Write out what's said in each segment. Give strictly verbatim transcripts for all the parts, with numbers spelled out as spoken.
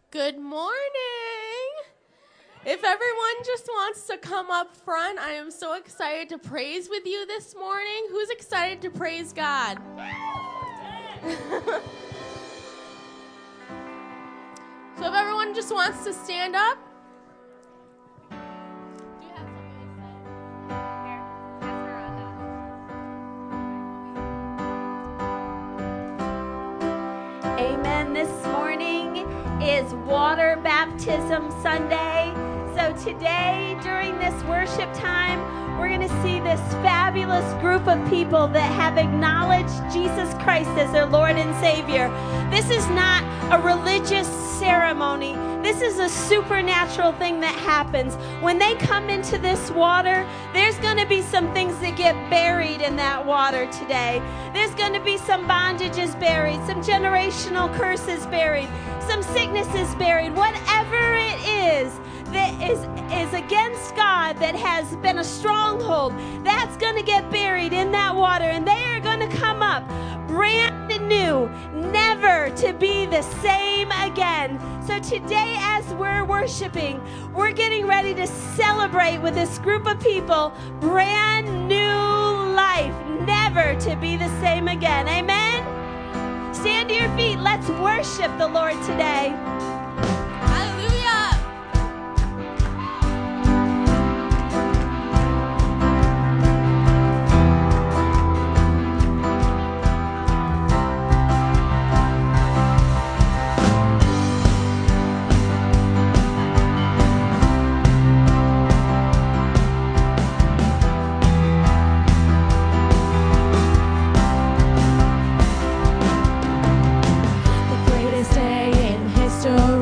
Good morning. If everyone just wants to come up front, I am so excited to praise with you this morning. Who's excited to praise God? So if everyone just wants to stand up. Do you have something to say? Here, pass her on. Amen. This morning is Water Baptism Sunday. So today, during this worship time, we're going to see this fabulous group of people that have acknowledged Jesus Christ as their Lord and Savior. This is not a religious ceremony. This is a supernatural thing that happens. When they come into this water, there's going to be some things that get buried in that water today. There's going to be some bondages buried, some generational curses buried, some sicknesses buried, whatever it is that is, is against God, that has been a stronghold, that's going to get buried in that water, and they are going to come up brand new, never to be the same again. So today, as we're worshiping, we're getting ready to celebrate with this group of people brand new life, never to be the same again. Amen? Stand to your feet. Let's worship the Lord today. The greatest day in history.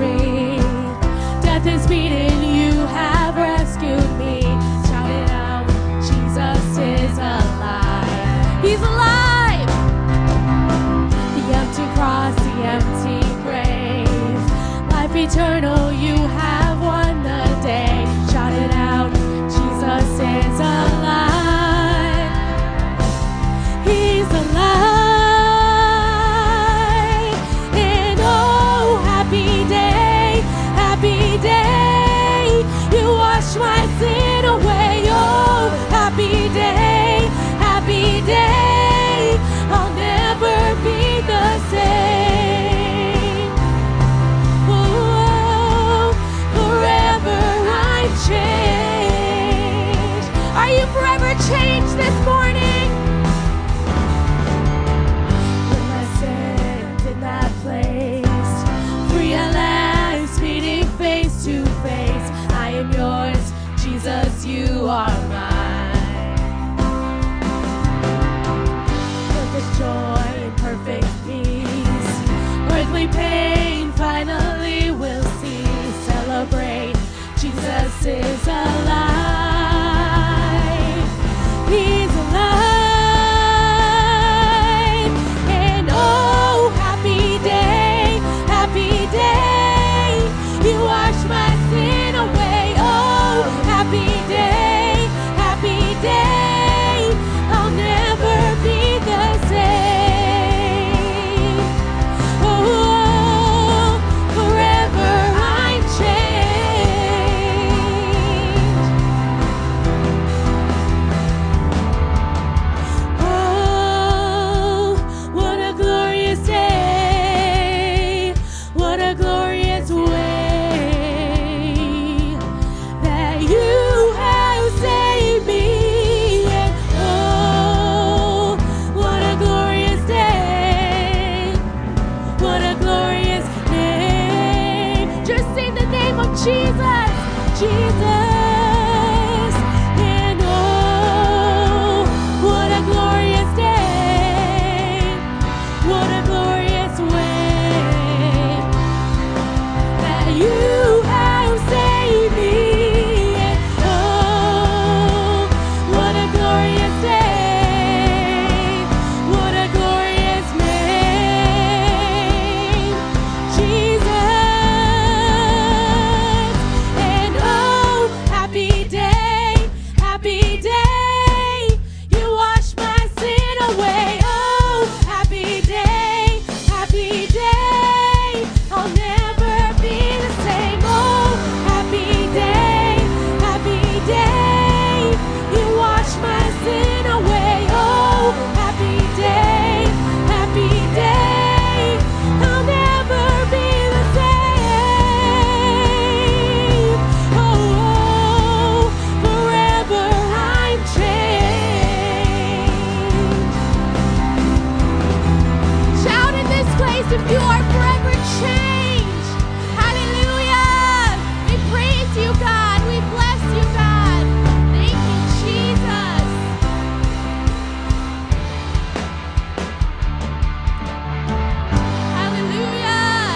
if you are forever changed. Hallelujah. We praise you, God. We bless you, God. Thank you, Jesus. Hallelujah.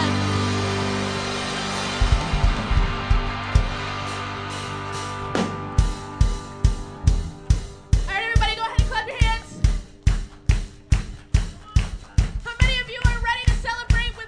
All right, everybody, go ahead and clap your hands. How many of you are ready to celebrate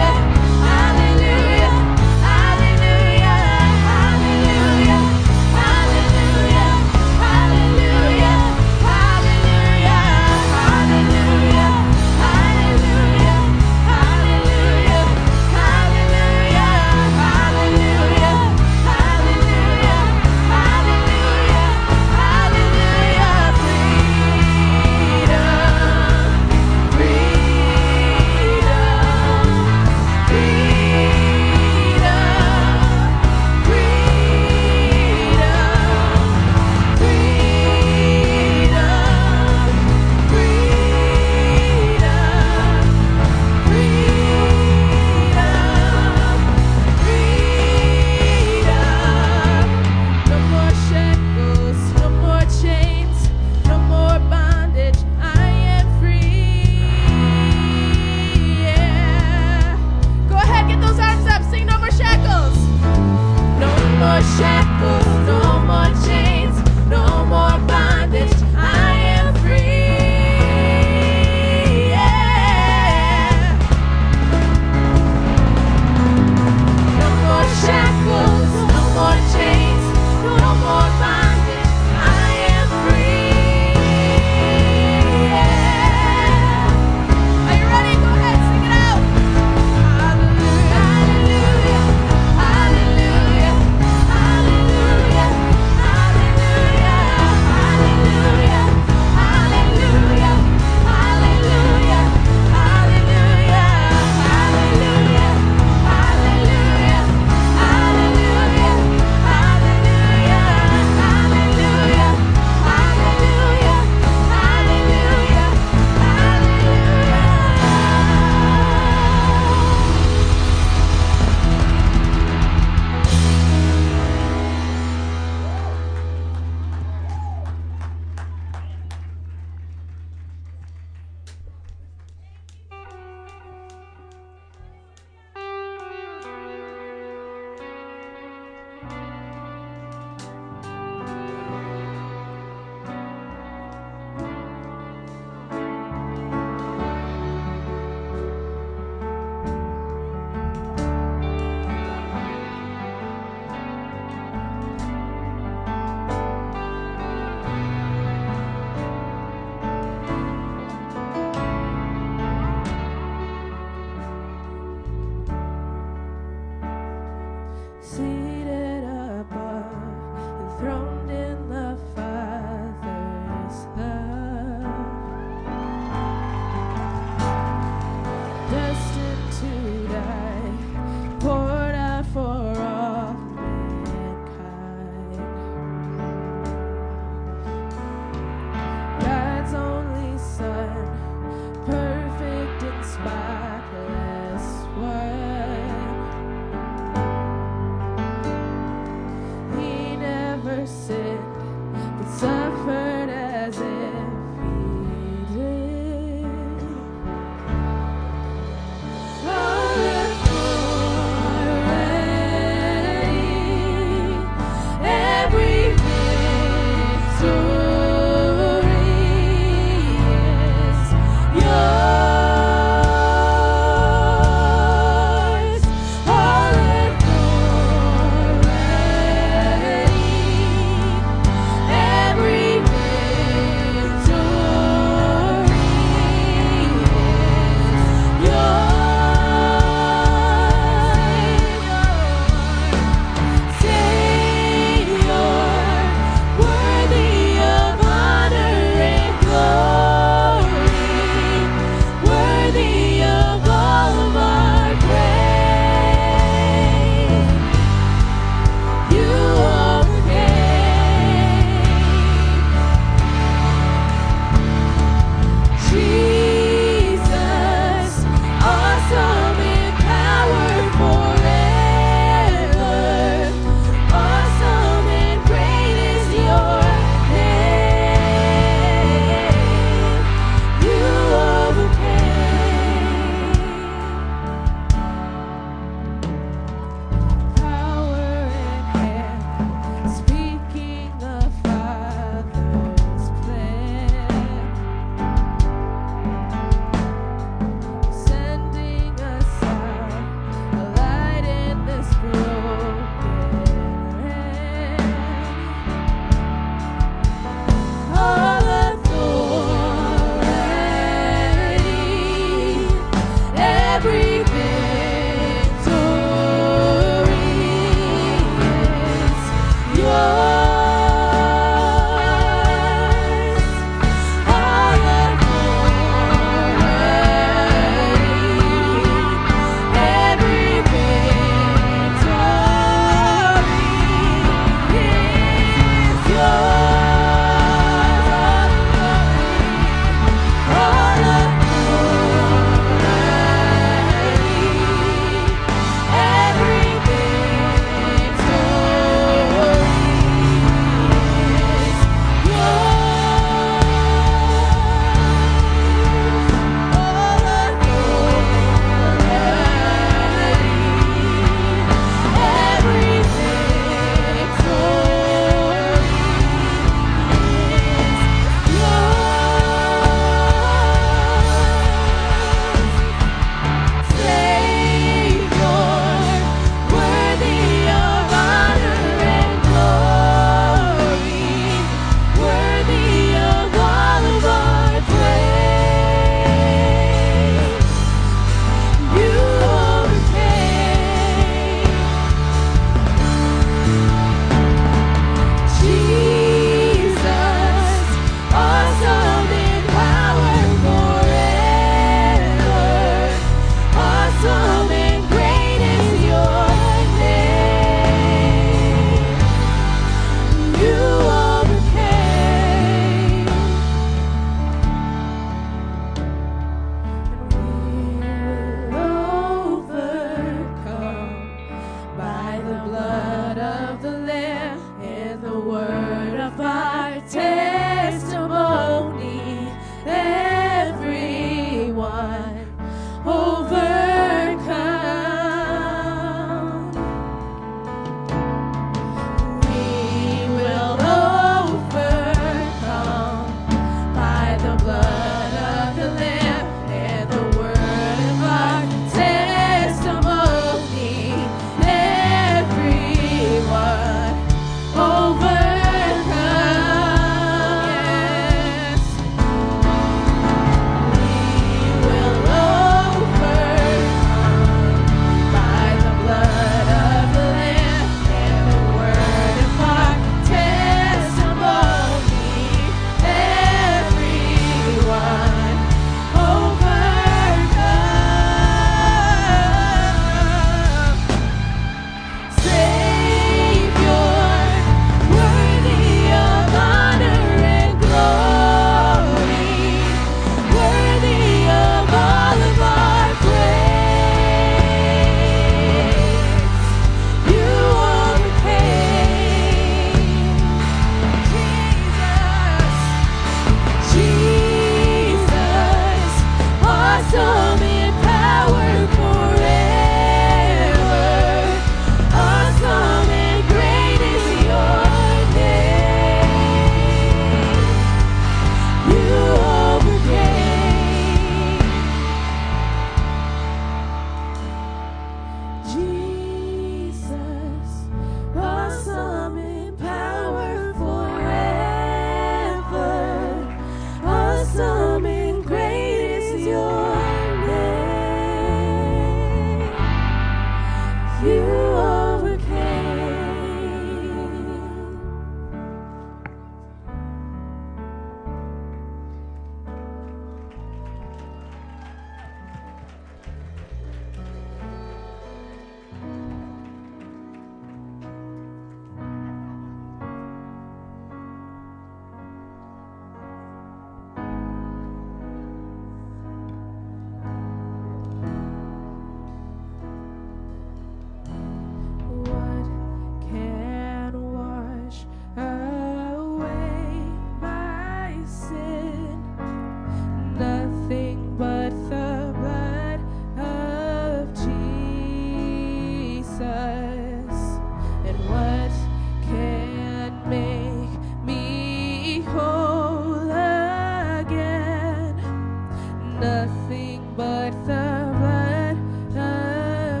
nothing but the blood of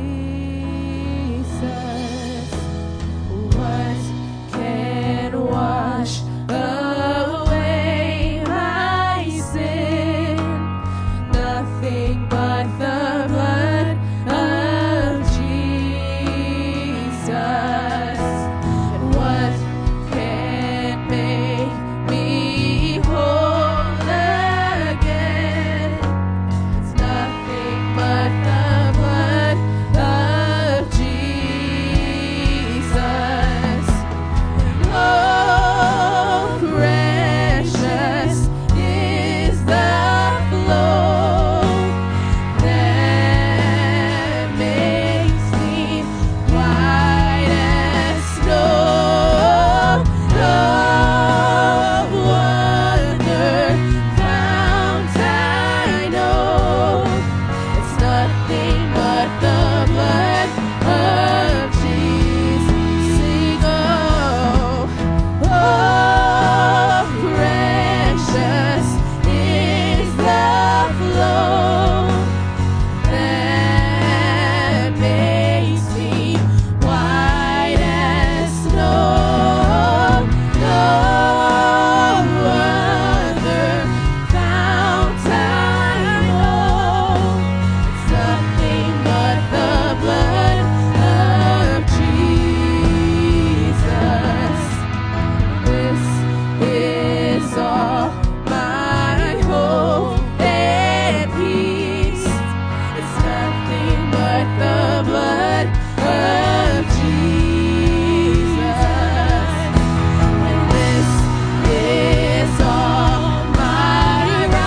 Jesus. What can wash away my sin? Nothing but the blood of Jesus. And what can make me whole again? It's nothing but the blood of Jesus. Oh, precious is the flow that makes me white as snow. No other fount I know. It's nothing but the blood of Jesus. Sing, oh, oh, precious is the flow that makes me white as snow. No other fount I know. It's nothing but the blood of Jesus. This is all my hope and peace. It's nothing but the blood of Jesus. And this is all my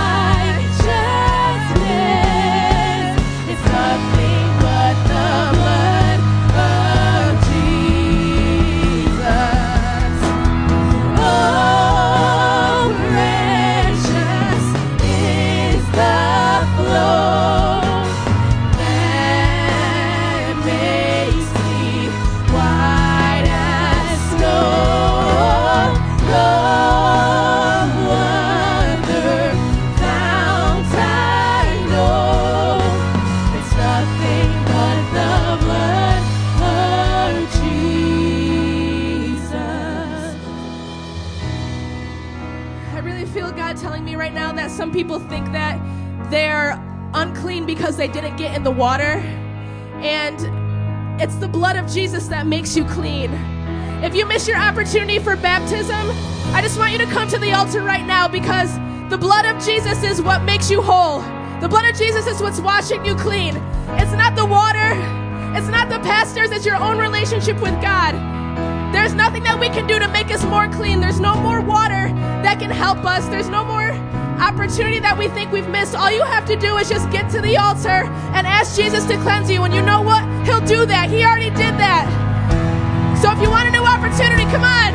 righteousness. It's nothing but the blood of Jesus. Oh, precious is the flow that makes me white as snow. No other fount I know. It's nothing but the blood of Jesus. I really feel God telling me right now that some people think that they're unclean because they didn't get in the water. And it's the blood of Jesus that makes you clean. If you miss your opportunity for baptism, I just want you to come to the altar right now, because the blood of Jesus is what makes you whole. The blood of Jesus is what's washing you clean. It's not the water. It's not the pastors. It's your own relationship with God. There's nothing that we can do to make us more clean. There's no more water that can help us. There's no more opportunity that we think we've missed. All you have to do is just get to the altar and ask Jesus to cleanse you. And you know what? He'll do that. He already did that. So if you want a new opportunity, come on.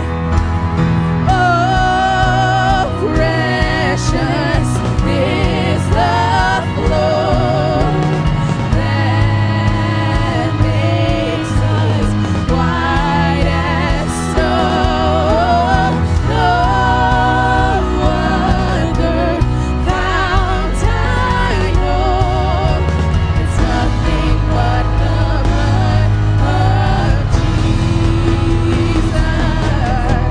Oh, precious is the flow that makes us white as snow. No other fount I know. It's nothing but the blood of Jesus.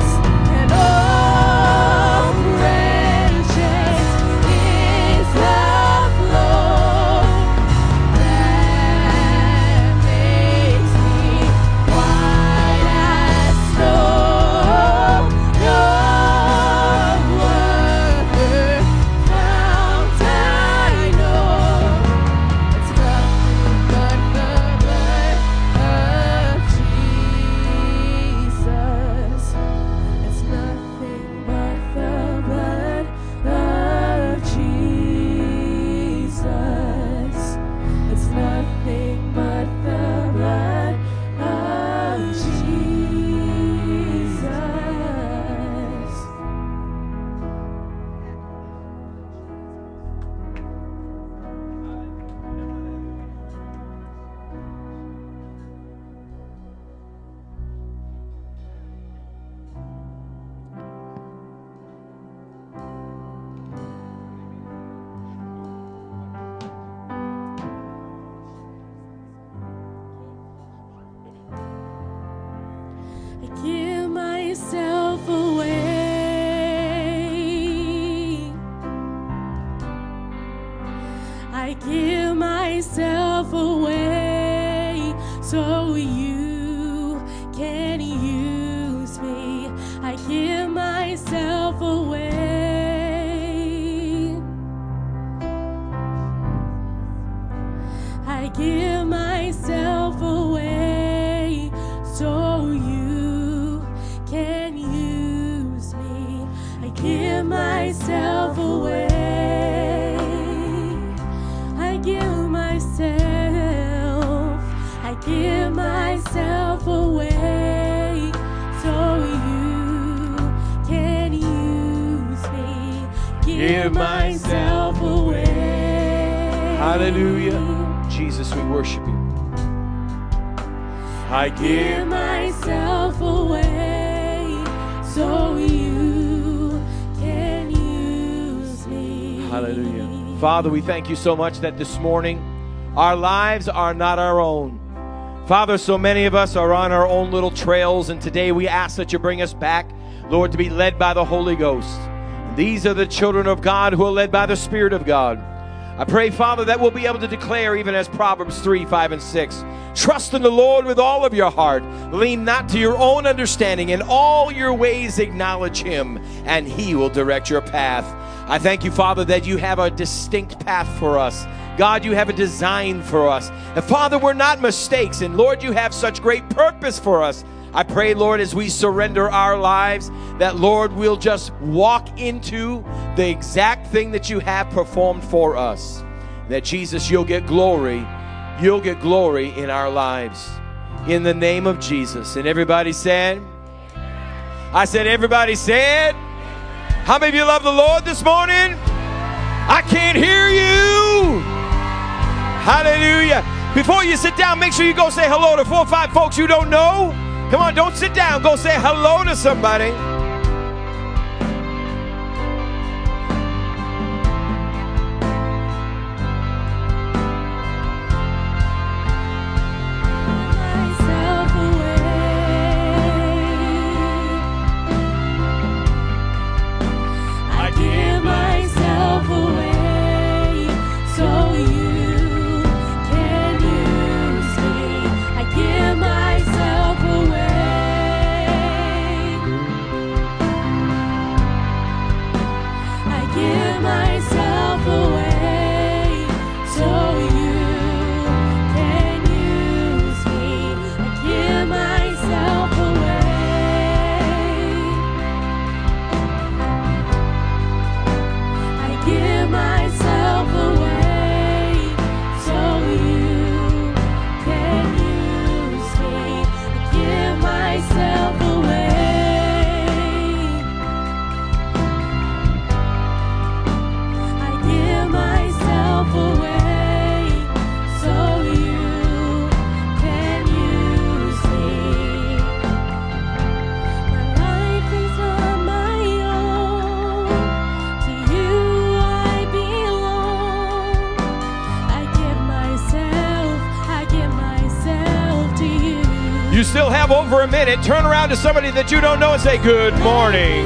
I give myself away so you can use me. I give myself away. I give myself away so you can use me. I give myself away. I give myself. I give myself away so you can use me. Give myself away. Hallelujah. Jesus, we worship you. I give myself away so you can use me. Hallelujah. Father, we thank you so much that this morning our lives are not our own. Father, so many of us are on our own little trails, and today we ask that you bring us back, Lord, to be led by the Holy Ghost. These are the children of God who are led by the Spirit of God. I pray, Father, that we'll be able to declare, even as Proverbs three, five, and six, trust in the Lord with all of your heart. Lean not to your own understanding. In all your ways acknowledge him, and he will direct your path. I thank you, Father, that you have a distinct path for us. God, you have a design for us. And Father, we're not mistakes. And Lord, you have such great purpose for us. I pray, Lord, as we surrender our lives, that, Lord, we'll just walk into the exact thing that you have performed for us. That, Jesus, you'll get glory. You'll get glory in our lives. In the name of Jesus. And everybody said? I said, everybody said? How many of you love the Lord this morning? I can't hear you. Hallelujah. Before you sit down, make sure you go say hello to four or five folks you don't know. Come on, don't sit down. Go say hello to somebody. You still have over a minute. Turn around to somebody that you don't know and say, good morning.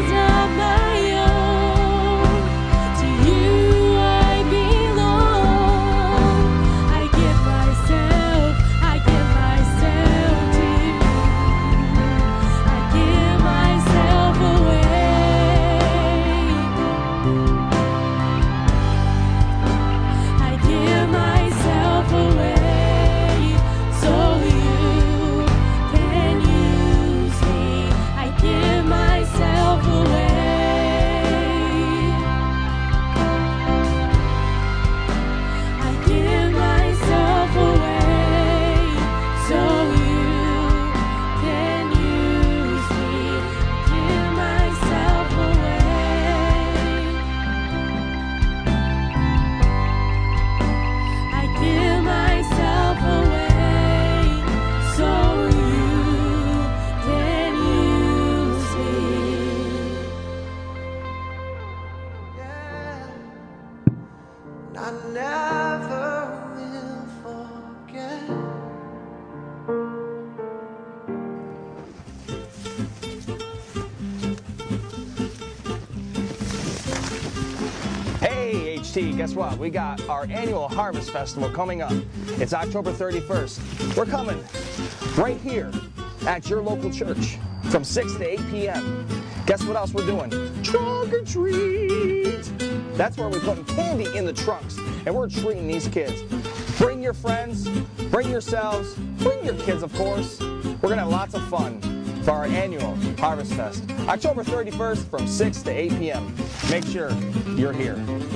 T, guess what? We got our annual Harvest Festival coming up. It's October thirty-first. We're coming right here at your local church from six to eight p.m. Guess what else we're doing? Trunk or treat! That's where we're putting candy in the trunks, and we're treating these kids. Bring your friends, bring yourselves, bring your kids, of course. We're gonna have lots of fun for our annual Harvest Fest. October thirty-first from six to eight p.m. Make sure you're here.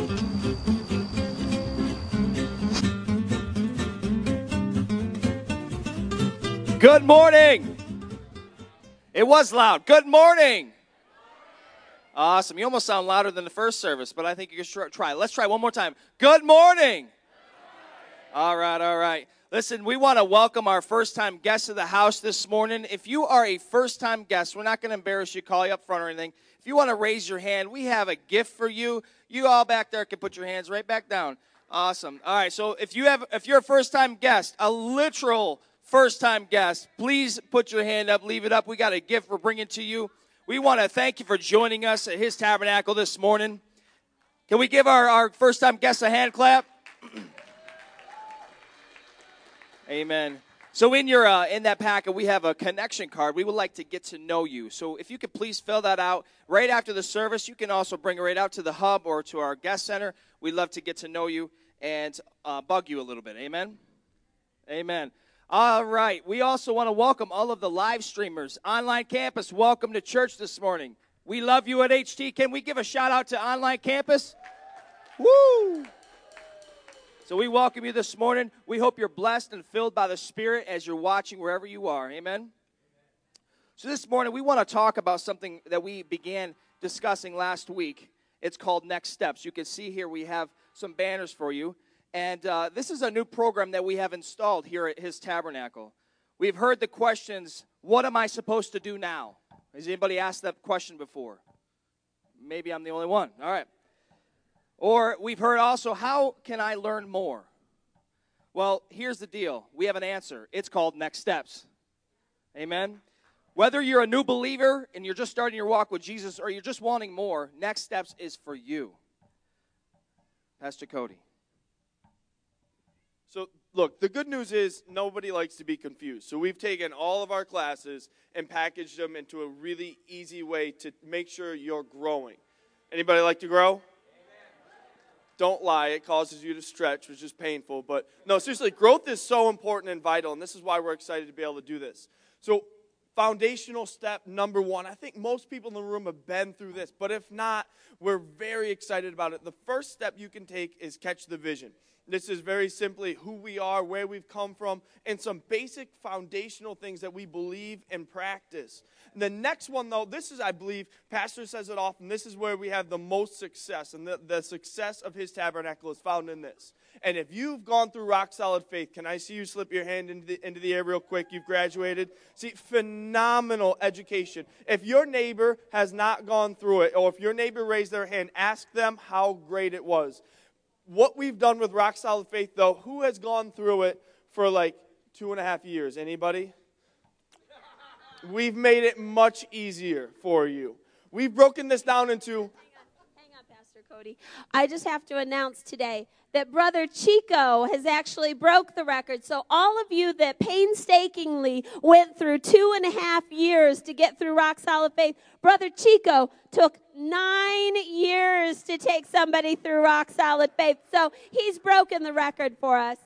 Good morning. It was loud. Good morning. Awesome. You almost sound louder than the first service, but I think you should try. Let's try one more time. Good morning. All right, all right. Listen, we want to welcome our first-time guests of the house this morning. If you are a first-time guest, we're not going to embarrass you, call you up front or anything. If you want to raise your hand, we have a gift for you. You all back there can put your hands right back down. Awesome. All right, so if you have, if you're a first-time guest, a literal first-time guest, please put your hand up, leave it up. We got a gift we're bringing to you. We want to thank you for joining us at His Tabernacle this morning. Can we give our, our first-time guests a hand clap? Amen. So in your uh, in that packet, we have a connection card. We would like to get to know you. So if you could please fill that out right after the service. You can also bring it right out to the hub or to our guest center. We'd love to get to know you and uh, bug you a little bit. Amen? Amen. All right. We also want to welcome all of the live streamers. Online Campus, welcome to church this morning. We love you at H T. Can we give a shout out to Online Campus? Woo! So we welcome you this morning. We hope you're blessed and filled by the Spirit as you're watching wherever you are. Amen? So this morning we want to talk about something that we began discussing last week. It's called Next Steps. You can see here we have some banners for you. And uh, this is a new program that we have installed here at His Tabernacle. We've heard the questions, what am I supposed to do now? Has anybody asked that question before? Maybe I'm the only one. All right. Or we've heard also, how can I learn more? Well, here's the deal. We have an answer. It's called Next Steps. Amen? Whether you're a new believer and you're just starting your walk with Jesus or you're just wanting more, Next Steps is for you. Pastor Cody. So, look, the good news is nobody likes to be confused. So we've taken all of our classes and packaged them into a really easy way to make sure you're growing. Anybody like to grow? Amen. Don't lie. It causes you to stretch, which is painful. But, no, seriously, growth is so important and vital, and this is why we're excited to be able to do this. So, foundational step number one. I think most people in the room have been through this, but if not, we're very excited about it. The first step you can take is catch the vision. This is very simply who we are, where we've come from, and some basic foundational things that we believe and practice. And the next one, though, this is, I believe, Pastor says it often, this is where we have the most success, and the, the success of His Tabernacle is found in this. And if you've gone through Rock Solid Faith, can I see you slip your hand into the, into the air real quick? You've graduated. See, phenomenal education. If your neighbor has not gone through it, or if your neighbor raised their hand, ask them how great it was. What we've done with Rock Solid Faith, though, who has gone through it for like two and a half years? Anybody? We've made it much easier for you. We've broken this down into... Hang on, hang on, Pastor Cody. I just have to announce today that Brother Chico has actually broke the record. So all of you that painstakingly went through two and a half years to get through Rock Solid Faith, Brother Chico took nine years to take somebody through Rock Solid Faith. So he's broken the record for us.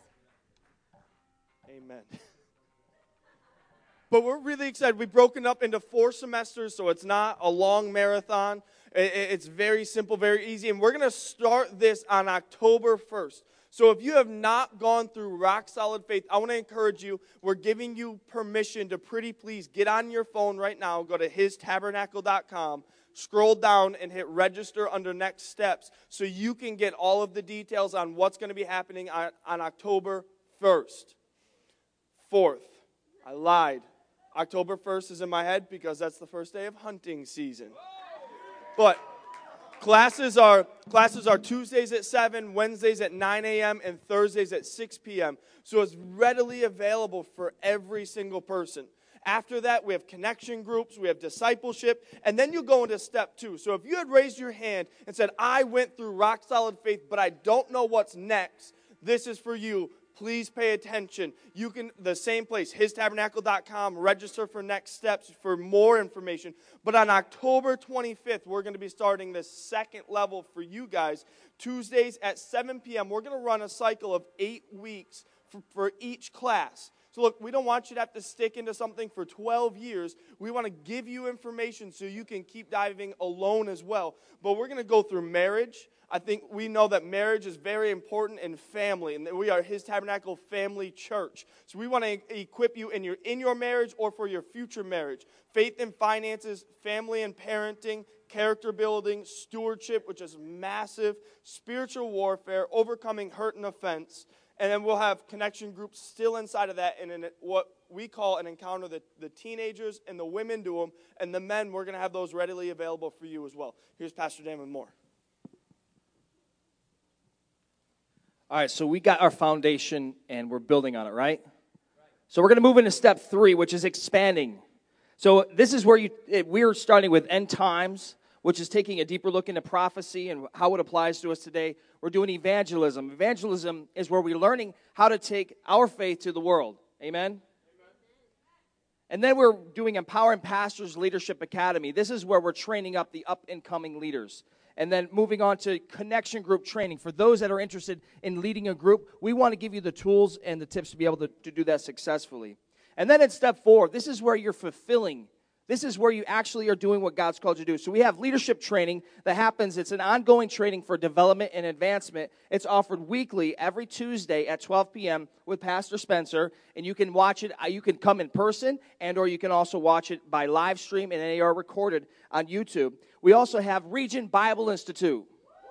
Amen. But we're really excited. We've broken up into four semesters, so it's not a long marathon. It's very simple, very easy. And we're going to start this on October first. So if you have not gone through Rock Solid Faith, I want to encourage you. We're giving you permission to pretty please get on your phone right now. Go to his tabernacle dot com. Scroll down and hit register under Next Steps so you can get all of the details on what's going to be happening on, on October first. Fourth, I lied. October first is in my head because that's the first day of hunting season. But classes are classes are Tuesdays at seven, Wednesdays at nine a.m., and Thursdays at six p.m. So it's readily available for every single person. After that, we have connection groups, we have discipleship, and then you go into step two. So if you had raised your hand and said, I went through Rock Solid Faith, but I don't know what's next, this is for you. Please pay attention. You can, the same place, his tabernacle dot com, register for next steps for more information. But on October twenty-fifth, we're going to be starting this second level for you guys. Tuesdays at seven p.m., we're going to run a cycle of eight weeks for, for each class. So look, we don't want you to have to stick into something for twelve years. We want to give you information so you can keep diving alone as well. But we're going to go through marriage. I think we know that marriage is very important in family, and that we are His Tabernacle Family Church. So we want to equip you in your in your marriage or for your future marriage. Faith and finances, family and parenting, character building, stewardship, which is massive, spiritual warfare, overcoming hurt and offense. And then we'll have connection groups still inside of that, and in what we call an encounter, the, the teenagers and the women do them, and the men, we're going to have those readily available for you as well. Here's Pastor Dan with more. All right, so we got our foundation, and we're building on it, right? So we're going to move into step three, which is expanding. So this is where you we're starting with end times, which is taking a deeper look into prophecy and how it applies to us today. We're doing evangelism. Evangelism is where we're learning how to take our faith to the world. Amen? Amen. And then we're doing Empowering Pastors Leadership Academy. This is where we're training up the up-and-coming leaders. And then moving on to connection group training. For those that are interested in leading a group, we want to give you the tools and the tips to be able to, to do that successfully. And then in step four, this is where you're fulfilling. This is where you actually are doing what God's called you to do. So we have leadership training that happens. It's an ongoing training for development and advancement. It's offered weekly every Tuesday at twelve p.m. with Pastor Spencer. And you can watch it. You can come in person, and or you can also watch it by live stream, and they are recorded on YouTube. We also have Region Bible Institute.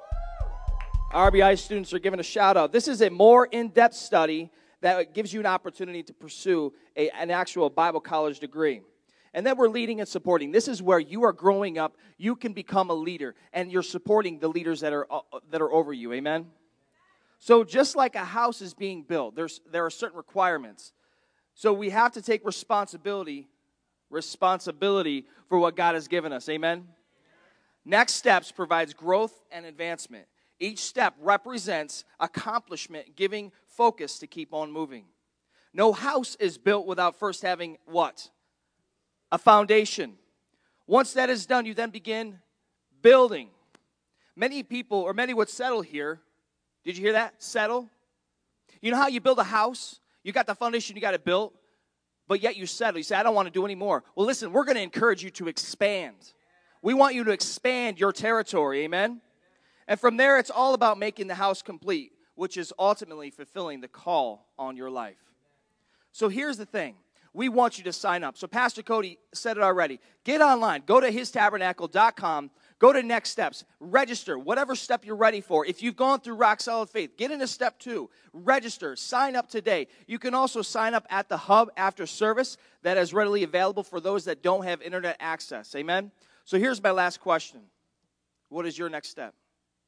R B I students are given a shout out. This is a more in-depth study that gives you an opportunity to pursue a, an actual Bible college degree. And then we're leading and supporting. This is where you are growing up. You can become a leader, and you're supporting the leaders that are uh, that are over you. Amen? So just like a house is being built, there's there are certain requirements. So we have to take responsibility, responsibility for what God has given us. Amen? Next Steps provides growth and advancement. Each step represents accomplishment, giving focus to keep on moving. No house is built without first having what? A foundation. Once that is done, you then begin building. Many people, or many would settle here. Did you hear that? Settle. You know how you build a house? You got the foundation, you got it built, but yet you settle. You say, I don't want to do any more. Well, listen, we're going to encourage you to expand. We want you to expand your territory, amen? And from there, it's all about making the house complete, which is ultimately fulfilling the call on your life. So here's the thing. We want you to sign up. So Pastor Cody said it already. Get online. Go to his tabernacle dot com. Go to Next Steps. Register. Whatever step you're ready for. If you've gone through Rock Solid Faith, get into step two. Register. Sign up today. You can also sign up at the hub after service that is readily available for those that don't have internet access. Amen? So here's my last question. What is your next step?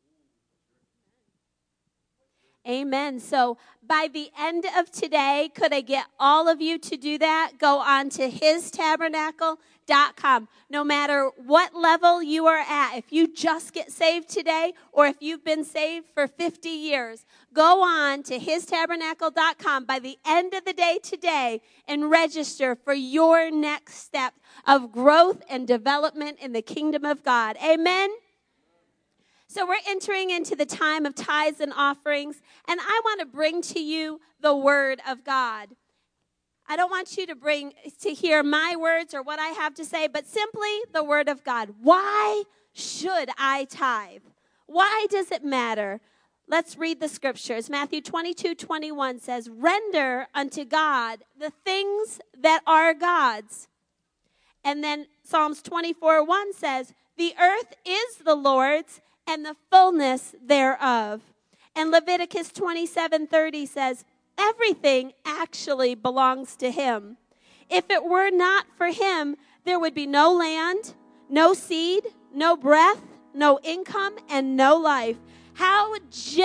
Amen. So by the end of today, could I get all of you to do that? Go on to his tabernacle dot com. No matter what level you are at, if you just get saved today or if you've been saved for fifty years, go on to his tabernacle dot com by the end of the day today and register for your next step of growth and development in the kingdom of God. Amen. So we're entering into the time of tithes and offerings, and I want to bring to you the word of God. I don't want you to bring to hear my words or what I have to say, but simply the word of God. Why should I tithe? Why does it matter? Let's read the scriptures. Matthew twenty-two twenty-one says, "Render unto God the things that are God's." And then Psalms twenty-four one says, "The earth is the Lord's, and the fullness thereof." And Leviticus twenty-seven thirty says, everything actually belongs to him. If it were not for him, there would be no land, no seed, no breath, no income, and no life. How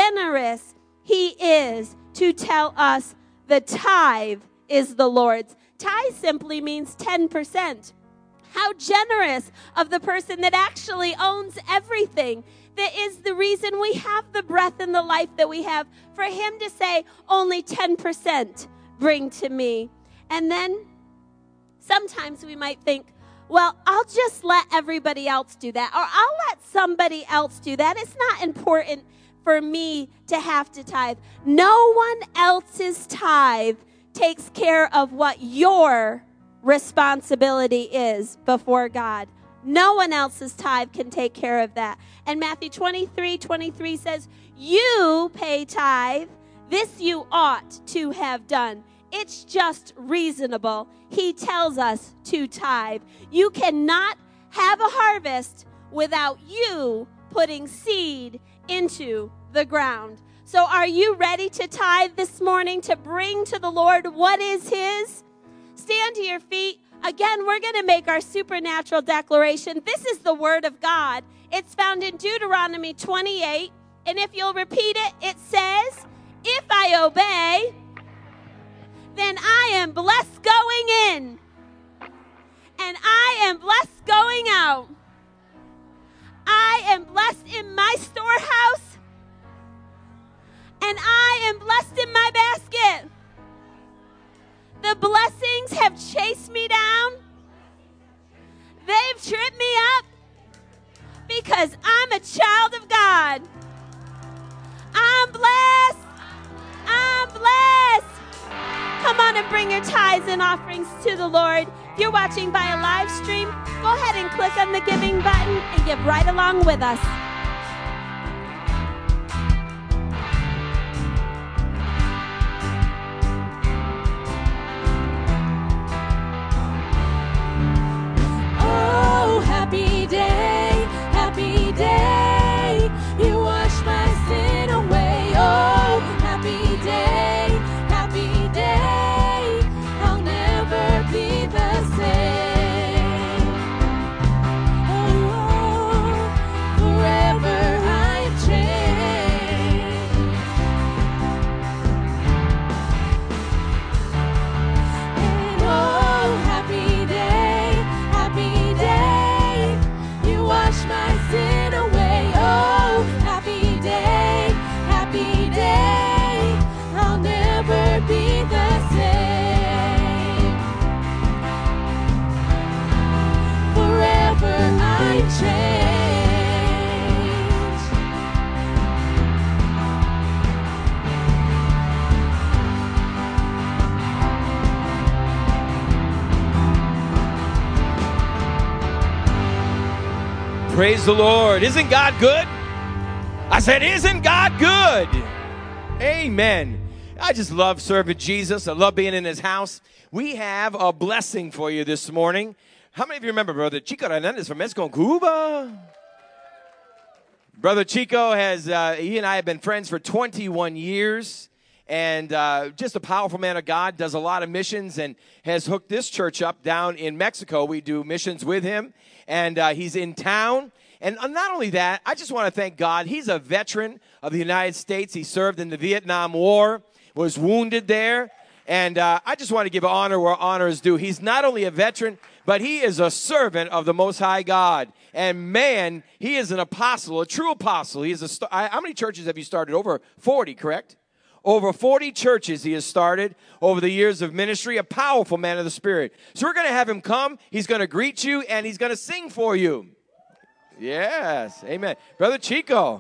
generous he is to tell us the tithe is the Lord's. Tithe simply means ten percent. How generous of the person that actually owns everything, that is the reason we have the breath and the life that we have, for him to say, only ten percent bring to me. And then sometimes we might think, well, I'll just let everybody else do that, or I'll let somebody else do that. It's not important for me to have to tithe. No one else's tithe takes care of what your responsibility is before God. No one else's tithe can take care of that. And Matthew twenty-three twenty-three says, you pay tithe. This you ought to have done. It's just reasonable. He tells us to tithe. You cannot have a harvest without you putting seed into the ground. So are you ready to tithe this morning, to bring to the Lord what is his? Stand to your feet. Again, we're going to make our supernatural declaration. This is the word of God. It's found in Deuteronomy twenty-eight. And if you'll repeat it, it says, if I obey, then I am blessed going in, and I am blessed going out. I am blessed in my storehouse, and I am blessed in my basket. The blessings have chased me down. They've tripped me up because I'm a child of God. I'm blessed. I'm blessed. Come on and bring your tithes and offerings to the Lord. If you're watching by a live stream, go ahead and click on the giving button and give right along with us. Oh, happy day, happy day. You wash my sin away. Oh, happy day, happy day. I'll never be the same. Oh, forever I am changed. And oh, happy day, happy day. You wash my sin away. Oh, happy day, happy day. I'll never be the same. Forever I'm changed. Praise the Lord. Isn't God good? I said, isn't God good? Amen. I just love serving Jesus. I love being in his house. We have a blessing for you this morning. How many of you remember Brother Chico Hernandez from Mexico, Cuba? Brother Chico has, uh, he and I have been friends for twenty-one years. And uh, just a powerful man of God, does a lot of missions and has hooked this church up down in Mexico. We do missions with him, and uh, he's in town. And not only that, I just want to thank God. He's a veteran of the United States. He served in the Vietnam War, was wounded there. And uh, I just want to give honor where honor is due. He's not only a veteran, but he is a servant of the Most High God. And man, he is an apostle, a true apostle. He is a. St- I, how many churches have you started? Over forty, correct? Over forty churches he has started over the years of ministry, a powerful man of the Spirit. So we're going to have him come. He's going to greet you, and he's going to sing for you. Yes, amen. Brother Chico.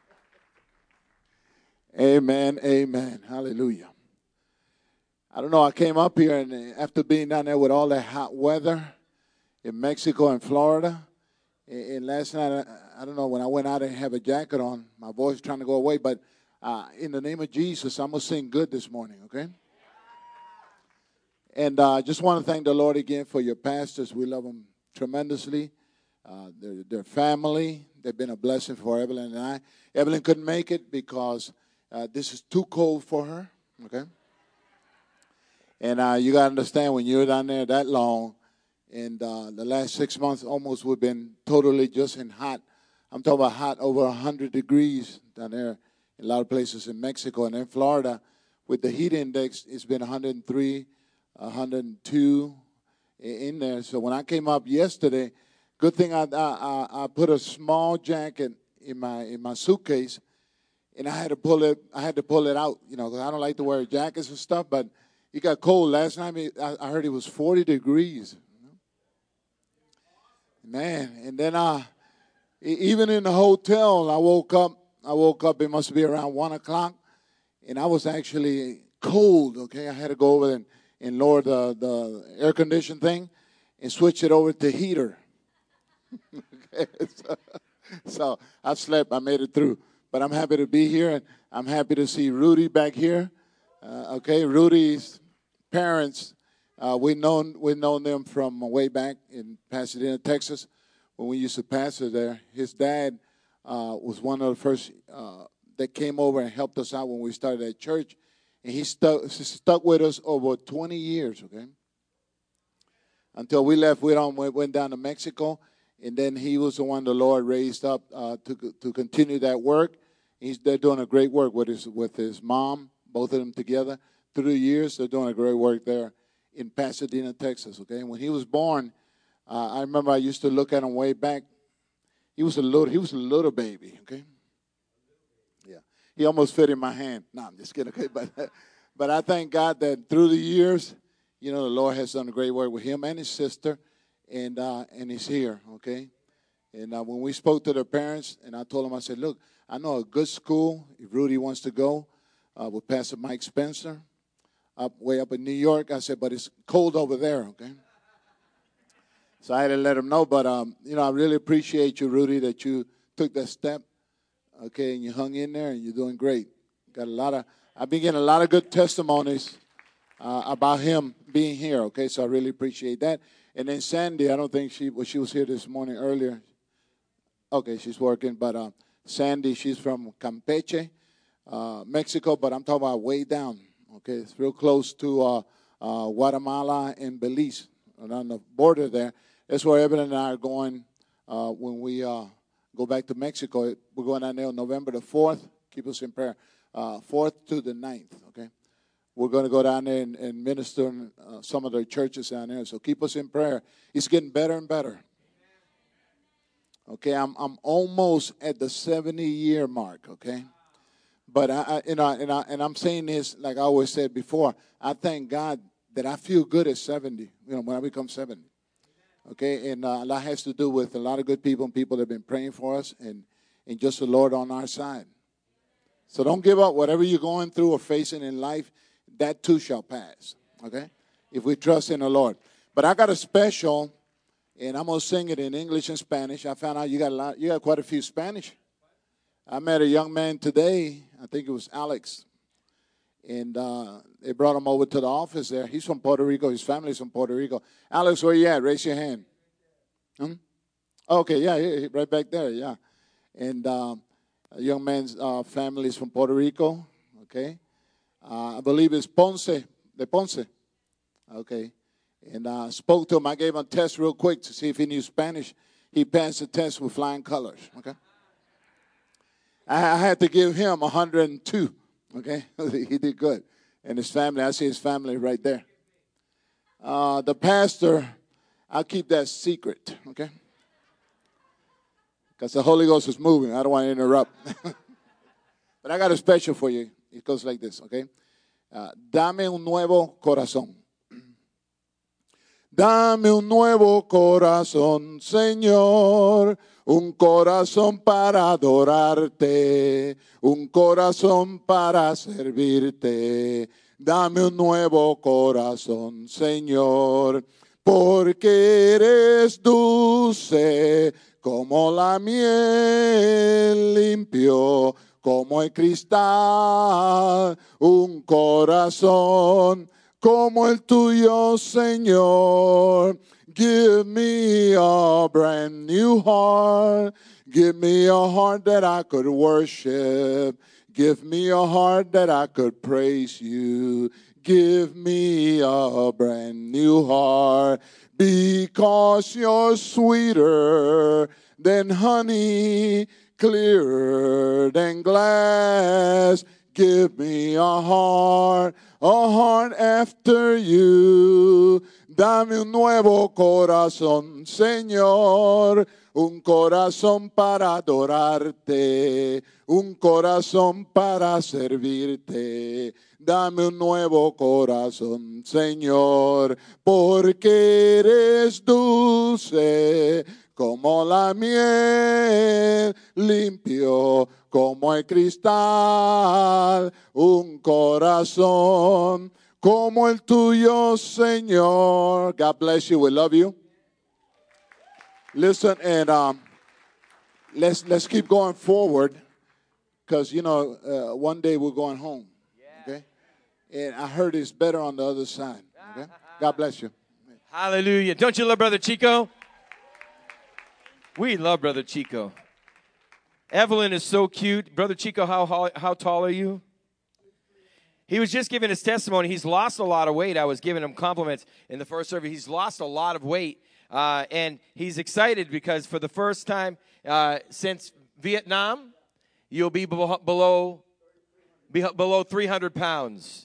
Amen, amen. Hallelujah. I don't know, I came up here, and after being down there with all that hot weather in Mexico and Florida, and last night, I, I don't know, when I went out, I didn't have a jacket on. My voice trying to go away, but Uh, in the name of Jesus, I'm going to sing good this morning, okay? And I uh, just want to thank the Lord again for your pastors. We love them tremendously. Uh, their, their family, they've been a blessing for Evelyn and I. Evelyn couldn't make it because uh, this is too cold for her, okay? And uh, you got to understand, when you're down there that long, and uh, the last six months almost we've been totally just in hot. I'm talking about hot over one hundred degrees down there. A lot of places in Mexico and in Florida, with the heat index, it's been one hundred three, one hundred two in there. So when I came up yesterday, good thing I I, I put a small jacket in my in my suitcase, and I had to pull it. I had to pull it out, you know, because I don't like to wear jackets and stuff. But it got cold last night. I, I heard it was forty degrees. Man, and then I, even in the hotel, I woke up. I woke up. It must be around one o'clock, and I was actually cold. Okay, I had to go over and, and lower the the air condition thing, and switch it over to heater. Okay, so, so I slept. I made it through. But I'm happy to be here, and I'm happy to see Rudy back here. Uh, okay, Rudy's parents. Uh, we known we known them from way back in Pasadena, Texas, when we used to pastor there. His dad uh, was one of the first uh, that came over and helped us out when we started at church, and he stuck stuck with us over twenty years. Okay, until we left, we on went down to Mexico, and then he was the one the Lord raised up uh, to to continue that work. He's they're doing a great work with his with his mom, both of them together through the years. They're doing a great work there in Pasadena, Texas, okay? When he was born, uh, I remember I used to look at him way back. He was a little, he was a little baby, okay? Yeah, he almost fit in my hand. No, I'm just kidding, okay? But, but I thank God that through the years, you know, the Lord has done a great work with him and his sister, and uh, and he's here, okay? And uh, when we spoke to their parents, and I told them, I said, look, I know a good school, if Rudy wants to go, uh, with Pastor Mike Spencer, up way up in New York. I said, but it's cold over there, okay? So I had to let him know. But, um, you know, I really appreciate you, Rudy, that you took that step, okay, and you hung in there, and you're doing great. Got a lot of, I've been getting a lot of good testimonies uh, about him being here, okay? So I really appreciate that. And then Sandy, I don't think she, well, she was here this morning earlier. Okay, she's working. But uh, Sandy, she's from Campeche, uh, Mexico, but I'm talking about way down. Okay, it's real close to uh, uh, Guatemala and Belize, and on the border there. That's where Evan and I are going uh, when we uh, go back to Mexico. We're going down there on November the fourth. Keep us in prayer. Uh, fourth to the ninth, okay? We're going to go down there and, and minister in uh, some of their churches down there. So keep us in prayer. It's getting better and better. Okay, I'm I'm almost at the seventy-year mark, okay? But I, I, you know, and, I, and I'm saying this like I always said before. I thank God that I feel good at seventy. You know, when I become seventy. Okay, and uh, a lot has to do with a lot of good people and people that have been praying for us, and and just the Lord on our side. So don't give up. Whatever you're going through or facing in life, that too shall pass. Okay, if we trust in the Lord. But I got a special, and I'm gonna sing it in English and Spanish. I found out you got a lot. You got quite a few Spanish. I met a young man today, I think it was Alex, and uh, they brought him over to the office there. He's from Puerto Rico. His family's from Puerto Rico. Alex, where you at? Raise your hand. Hmm? Okay, yeah, yeah, right back there, yeah. And um, a young man's uh, family is from Puerto Rico, okay. Uh, I believe it's Ponce, de Ponce, okay. And I uh, spoke to him. I gave him a test real quick to see if he knew Spanish. He passed the test with flying colors, okay. I had to give him one hundred two, okay? He did good. And his family, I see his family right there. Uh, the pastor, I'll keep that secret, okay? Because the Holy Ghost is moving. I don't want to interrupt. But I got a special for you. It goes like this, okay? Uh, Dame un nuevo corazón. Dame un nuevo corazón, Señor, un corazón para adorarte, un corazón para servirte. Dame un nuevo corazón, Señor, porque eres dulce como la miel, limpio como el cristal, un corazón como el tuyo, Señor. Give me a brand new heart. Give me a heart that I could worship. Give me a heart that I could praise you. Give me a brand new heart. Because you're sweeter than honey, clearer than glass. Give me a heart, a heart after you. Dame un nuevo corazón, Señor. Un corazón para adorarte, un corazón para servirte. Dame un nuevo corazón, Señor, porque eres dulce como la miel, limpio como el cristal. Un corazón como el tuyo, Señor. God bless you. We love you. Listen, and um, let's let's keep going forward, because you know uh, one day we're going home. Okay, and I heard it's better on the other side. Okay, God bless you. Hallelujah! Don't you love Brother Chico? We love Brother Chico. Evelyn is so cute. Brother Chico, how how, how tall are you? He was just giving his testimony. He's lost a lot of weight. I was giving him compliments in the first service. He's lost a lot of weight. Uh, and he's excited because for the first time uh, since Vietnam, you'll be below, below, be, below three hundred pounds.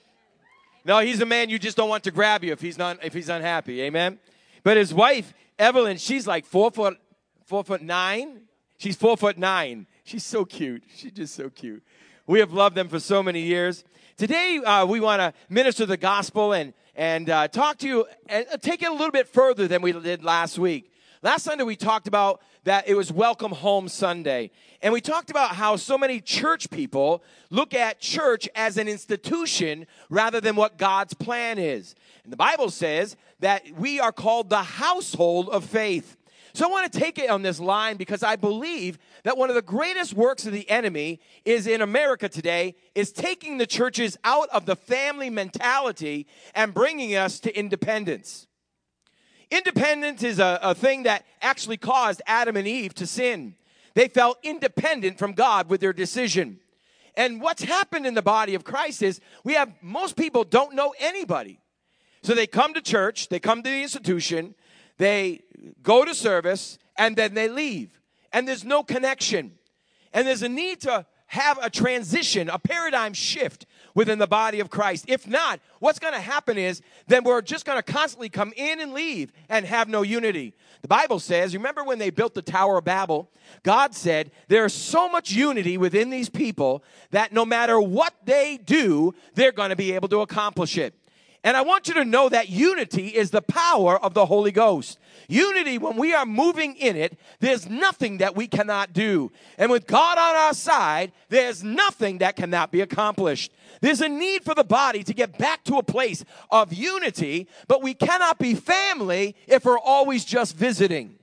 No, he's a man you just don't want to grab you if he's not if he's unhappy. Amen. But his wife Evelyn, she's like four foot four foot nine. She's four foot nine. She's so cute. She's just so cute. We have loved them for so many years. Today uh, we want to minister the gospel and. And uh, talk to you and take it a little bit further than we did last week. Last Sunday we talked about that it was Welcome Home Sunday. And we talked about how so many church people look at church as an institution rather than what God's plan is. And the Bible says that we are called the household of faith. So I want to take it on this line because I believe that one of the greatest works of the enemy is in America today is taking the churches out of the family mentality and bringing us to independence. Independence is a, a thing that actually caused Adam and Eve to sin. They felt independent from God with their decision. And what's happened in the body of Christ is we have most people don't know anybody. So they come to church, they come to the institution, they go to service, and then they leave. And there's no connection. And there's a need to have a transition, a paradigm shift within the body of Christ. If not, what's going to happen is then we're just going to constantly come in and leave and have no unity. The Bible says, remember when they built the Tower of Babel? God said there's so much unity within these people that no matter what they do, they're going to be able to accomplish it. And I want you to know that unity is the power of the Holy Ghost. Unity, when we are moving in it, there's nothing that we cannot do. And with God on our side, there's nothing that cannot be accomplished. There's a need for the body to get back to a place of unity, but we cannot be family if we're always just visiting.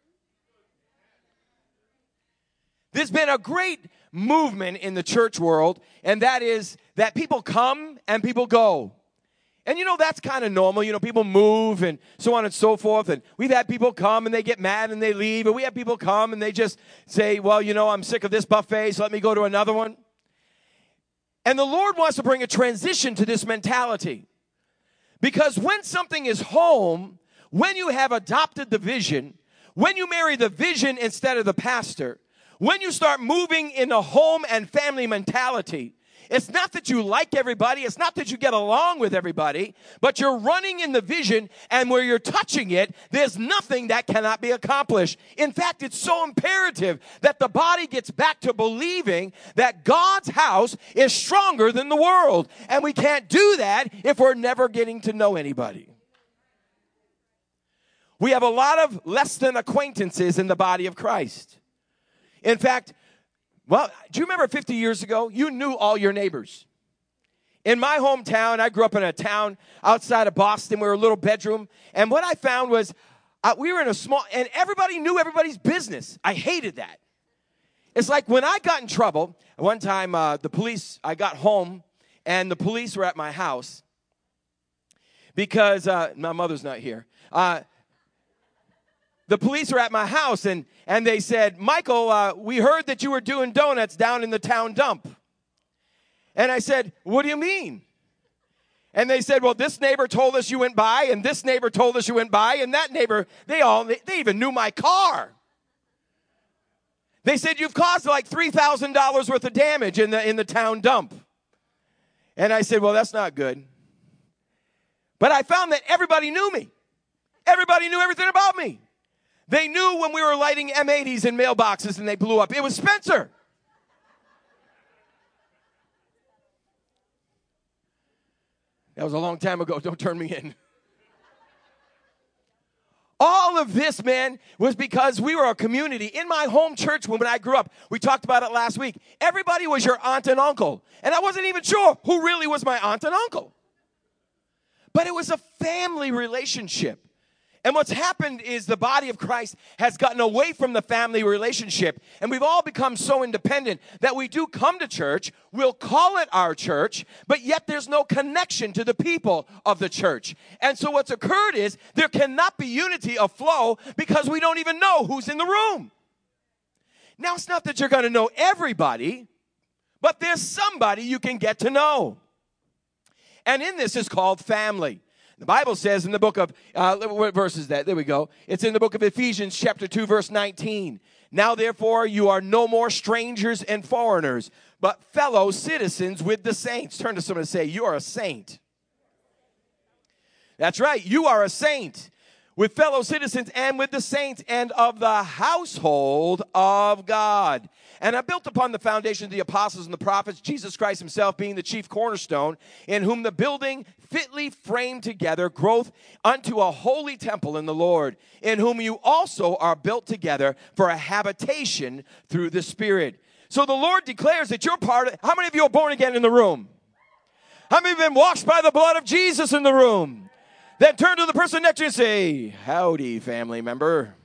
There's been a great movement in the church world, and that is that people come and people go. And, you know, that's kind of normal. You know, people move and so on and so forth. And we've had people come and they get mad and they leave. And we have people come and they just say, well, you know, I'm sick of this buffet, so let me go to another one. And the Lord wants to bring a transition to this mentality. Because when something is home, when you have adopted the vision, when you marry the vision instead of the pastor, when you start moving in a home and family mentality, it's not that you like everybody. It's not that you get along with everybody. But you're running in the vision, and where you're touching it, there's nothing that cannot be accomplished. In fact, it's so imperative that the body gets back to believing that God's house is stronger than the world. And we can't do that if we're never getting to know anybody. We have a lot of less than acquaintances in the body of Christ. In fact, well, do you remember fifty years ago? You knew all your neighbors. In my hometown, I grew up in a town outside of Boston. We were a little bedroom. And what I found was uh, we were in a small, and everybody knew everybody's business. I hated that. It's like when I got in trouble, one time uh, the police, I got home, and the police were at my house because uh, my mother's not here. Uh, The police were at my house, and, and they said, Michael, uh, we heard that you were doing donuts down in the town dump. And I said, what do you mean? And they said, well, this neighbor told us you went by, and this neighbor told us you went by, and that neighbor, they all, they, they even knew my car. They said, you've caused like three thousand dollars worth of damage in the, in the town dump. And I said, well, that's not good. But I found that everybody knew me. Everybody knew everything about me. They knew when we were lighting M eighties in mailboxes and they blew up. It was Spencer. That was a long time ago. Don't turn me in. All of this, man, was because we were a community. In my home church when I grew up, we talked about it last week, everybody was your aunt and uncle. And I wasn't even sure who really was my aunt and uncle. But it was a family relationship. And what's happened is the body of Christ has gotten away from the family relationship. And we've all become so independent that we do come to church. We'll call it our church, but yet there's no connection to the people of the church. And so what's occurred is there cannot be unity of flow because we don't even know who's in the room. Now, it's not that you're going to know everybody, but there's somebody you can get to know. And in this is called family. The Bible says in the book of, uh, what verse is that? There we go. It's in the book of Ephesians chapter two, verse nineteen. Now, therefore, you are no more strangers and foreigners, but fellow citizens with the saints. Turn to someone and say, you are a saint. That's right. You are a saint with fellow citizens and with the saints and of the household of God. And I built upon the foundation of the apostles and the prophets, Jesus Christ himself being the chief cornerstone, in whom the building fitly framed together growth unto a holy temple in the Lord, in whom you also are built together for a habitation through the Spirit. So the Lord declares that you're part of, how many of you are born again in the room? How many have been washed by the blood of Jesus in the room? Then turn to the person next to you and say, howdy, family member.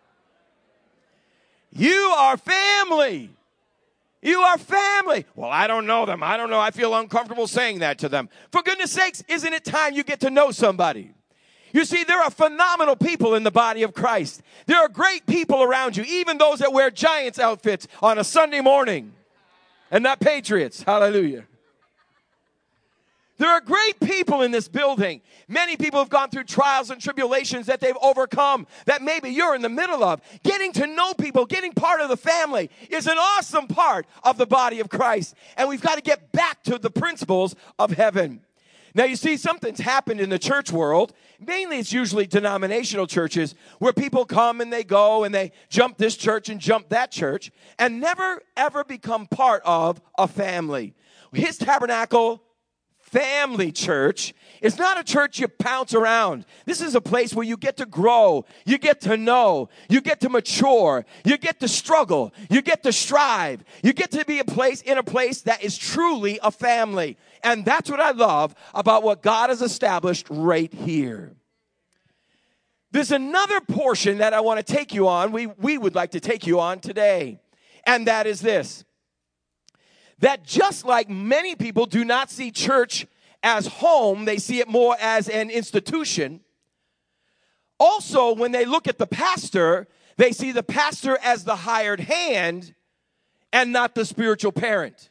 You are family. You are family. Well, I don't know them. I don't know. I feel uncomfortable saying that to them. For goodness sakes, isn't it time you get to know somebody? You see, there are phenomenal people in the body of Christ. There are great people around you, even those that wear Giants outfits on a Sunday morning and not Patriots. Hallelujah. There are great people in this building. Many people have gone through trials and tribulations that they've overcome that maybe you're in the middle of. Getting to know people, getting part of the family is an awesome part of the body of Christ. And we've got to get back to the principles of heaven. Now, you see, something's happened in the church world. Mainly, it's usually denominational churches where people come and they go and they jump this church and jump that church and never, ever become part of a family. His Tabernacle Family Church is not a church you pounce around. This is a place where you get to grow, you get to know, you get to mature, you get to struggle, you get to strive, you get to be a place in a place that is truly a family. And that's what I love about what God has established right here. There's another portion that I want to take you on, we, we would like to take you on today, and that is this. That just like many people do not see church as home, they see it more as an institution. Also, when they look at the pastor, they see the pastor as the hired hand and not the spiritual parent.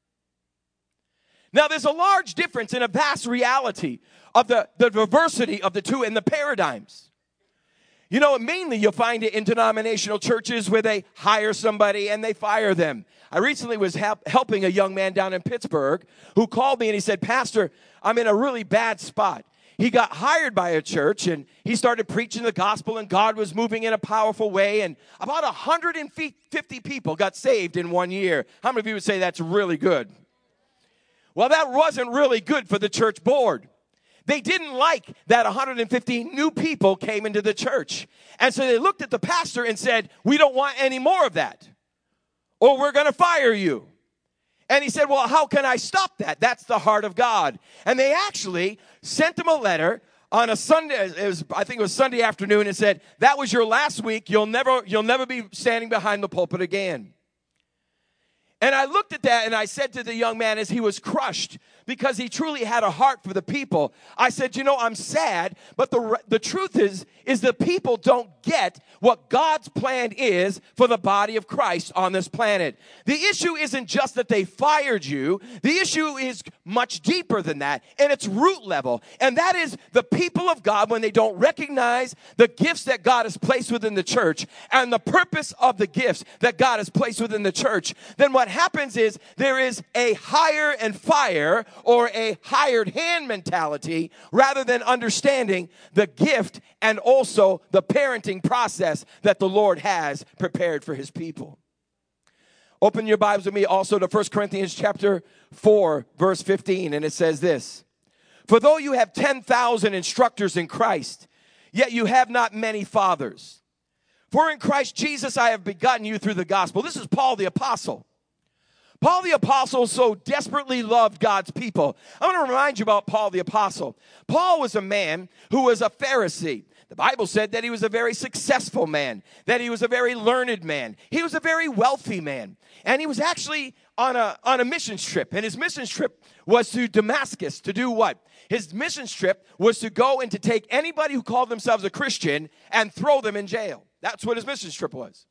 Now, there's a large difference in a vast reality of the, the diversity of the two and the paradigms. You know, mainly you'll find it in denominational churches where they hire somebody and they fire them. I recently was help, helping a young man down in Pittsburgh who called me and he said, Pastor, I'm in a really bad spot. He got hired by a church and he started preaching the gospel and God was moving in a powerful way and about one hundred fifty people got saved in one year. How many of you would say that's really good? Well, that wasn't really good for the church board. They didn't like that one hundred fifty new people came into the church. And so they looked at the pastor and said, we don't want any more of that, or we're going to fire you. And he said, well, how can I stop that? That's the heart of God. And they actually sent him a letter on a Sunday, it was, I think it was Sunday afternoon, and said, that was your last week. You'll never, you'll never be standing behind the pulpit again. And I looked at that and I said to the young man as he was crushed, because he truly had a heart for the people, I said, you know, I'm sad, but the, the truth is, is the people don't get what God's plan is for the body of Christ on this planet. The issue isn't just that they fired you. The issue is much deeper than that, and it's root level. And that is the people of God, when they don't recognize the gifts that God has placed within the church and the purpose of the gifts that God has placed within the church, then what happens is there is a hire and fire or a hired hand mentality rather than understanding the gift and also the parenting process that the Lord has prepared for his people. Open your Bibles with me also to First Corinthians chapter four, verse fifteen, and it says this: For though you have ten thousand instructors in Christ, yet you have not many fathers. For in Christ Jesus I have begotten you through the gospel. This is Paul the apostle. Paul the apostle so desperately loved God's people. I want to remind you about Paul the apostle. Paul was a man who was a Pharisee. The Bible said that he was a very successful man, that he was a very learned man. He was a very wealthy man. And he was actually on a, on a missions trip. And his missions trip was to Damascus to do what? His missions trip was to go and to take anybody who called themselves a Christian and throw them in jail. That's what his missions trip was.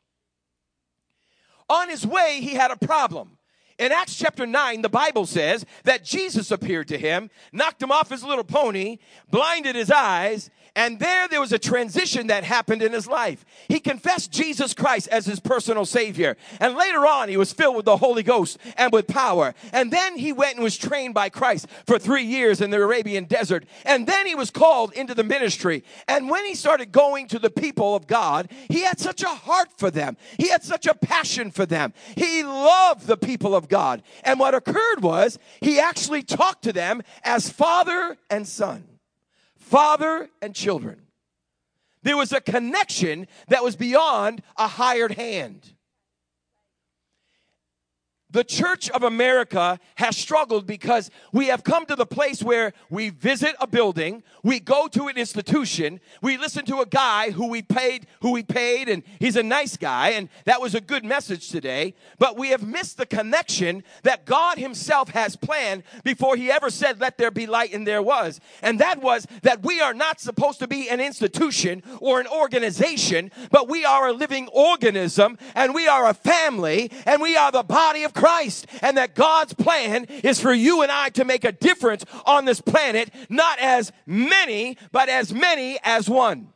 On his way, he had a problem. In Acts chapter nine, the Bible says that Jesus appeared to him, knocked him off his little pony, blinded his eyes, and there there was a transition that happened in his life. He confessed Jesus Christ as his personal Savior. And later on, he was filled with the Holy Ghost and with power. And then he went and was trained by Christ for three years in the Arabian desert. And then he was called into the ministry. And when he started going to the people of God, he had such a heart for them. He had such a passion for them. He loved the people of God. And what occurred was he actually talked to them as father and son. Father and children. There was a connection that was beyond a hired hand. The Church of America has struggled because we have come to the place where we visit a building, we go to an institution, we listen to a guy who we paid, who we paid, and he's a nice guy, and that was a good message today, but we have missed the connection that God himself has planned before he ever said, let there be light, and there was. And that was that we are not supposed to be an institution or an organization, but we are a living organism, and we are a family, and we are the body of Christ, and that God's plan is for you and I to make a difference on this planet, not as many, but as many as one.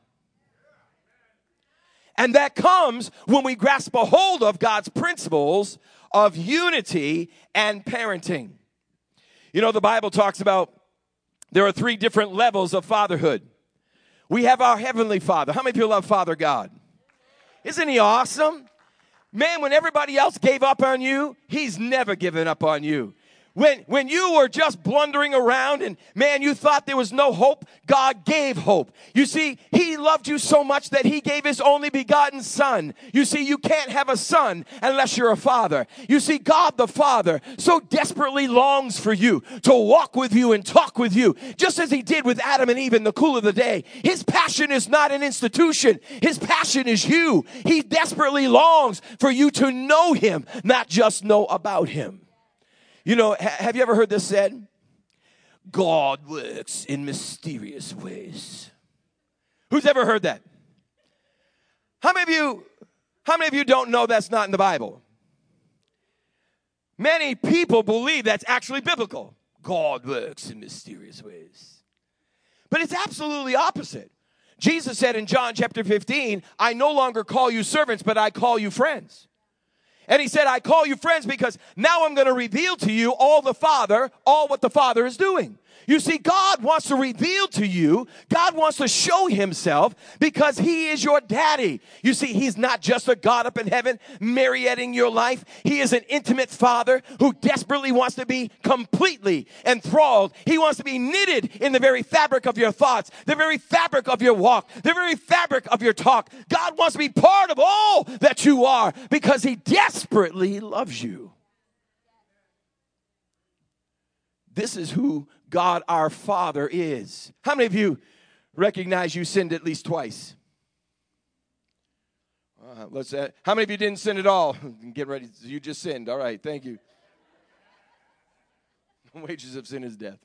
And that comes when we grasp a hold of God's principles of unity and parenting. You know, the Bible talks about there are three different levels of fatherhood. We have our Heavenly Father. How many people love Father God? Isn't he awesome? Man, when everybody else gave up on you, he's never given up on you. When, when you were just blundering around and, man, you thought there was no hope, God gave hope. You see, he loved you so much that he gave his only begotten son. You see, you can't have a son unless you're a father. You see, God the Father so desperately longs for you to walk with you and talk with you, just as he did with Adam and Eve in the cool of the day. His passion is not an institution. His passion is you. He desperately longs for you to know him, not just know about him. You know, ha- have you ever heard this said? God works in mysterious ways. Who's ever heard that? How many of you, how many of you don't know that's not in the Bible? Many people believe that's actually biblical. God works in mysterious ways. But it's absolutely opposite. Jesus said in John chapter fifteen, I no longer call you servants, but I call you friends. And he said, I call you friends because now I'm going to reveal to you all the Father, all what the Father is doing. You see, God wants to reveal to you, God wants to show himself because he is your daddy. You see, he's not just a God up in heaven marionetting your life. He is an intimate father who desperately wants to be completely enthralled. He wants to be knitted in the very fabric of your thoughts, the very fabric of your walk, the very fabric of your talk. God wants to be part of all that you are because he desperately loves you. This is who God our Father is. How many of you recognize you sinned at least twice? Uh, let's. Uh, how many of you didn't sin at all? Get ready. You just sinned. All right. Thank you. Wages of sin is death.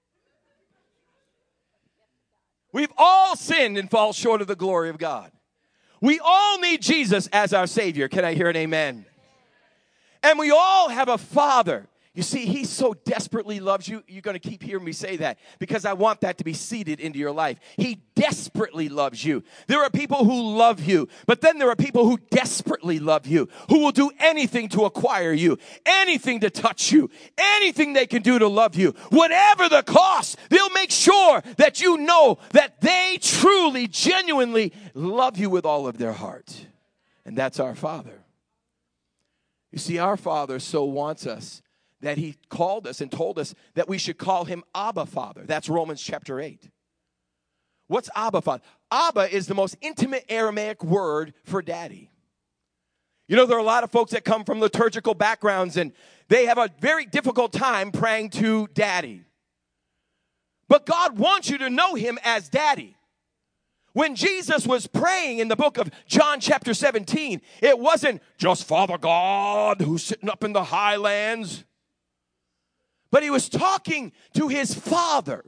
We've all sinned and fall short of the glory of God. We all need Jesus as our Savior. Can I hear an amen? And we all have a Father. You see, He so desperately loves you. You're going to keep hearing me say that because I want that to be seeded into your life. He desperately loves you. There are people who love you, but then there are people who desperately love you, who will do anything to acquire you, anything to touch you, anything they can do to love you. Whatever the cost, they'll make sure that you know that they truly, genuinely love you with all of their heart. And that's our Father. You see, our Father so wants us that He called us and told us that we should call Him Abba Father. That's Romans chapter eight. What's Abba Father? Abba is the most intimate Aramaic word for daddy. You know, there are a lot of folks that come from liturgical backgrounds and they have a very difficult time praying to daddy. But God wants you to know Him as daddy. When Jesus was praying in the book of John chapter seventeen, it wasn't just Father God who's sitting up in the highlands. But He was talking to His Father.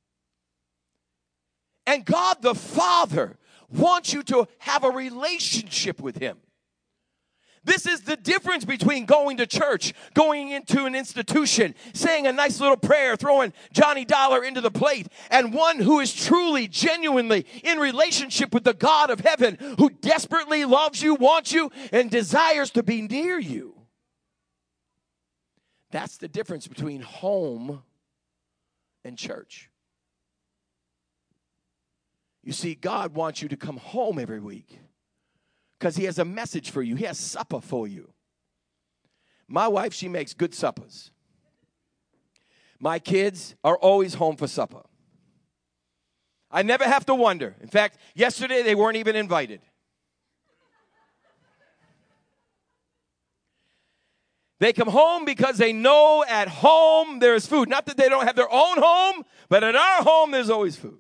And God the Father wants you to have a relationship with Him. This is the difference between going to church, going into an institution, saying a nice little prayer, throwing Johnny Dollar into the plate, and one who is truly, genuinely in relationship with the God of heaven, who desperately loves you, wants you, and desires to be near you. That's the difference between home and church. You see, God wants you to come home every week because He has a message for you. He has supper for you. My wife, she makes good suppers. My kids are always home for supper. I never have to wonder. In fact, yesterday they weren't even invited. They come home because they know at home there's food. Not that they don't have their own home, but at our home there's always food.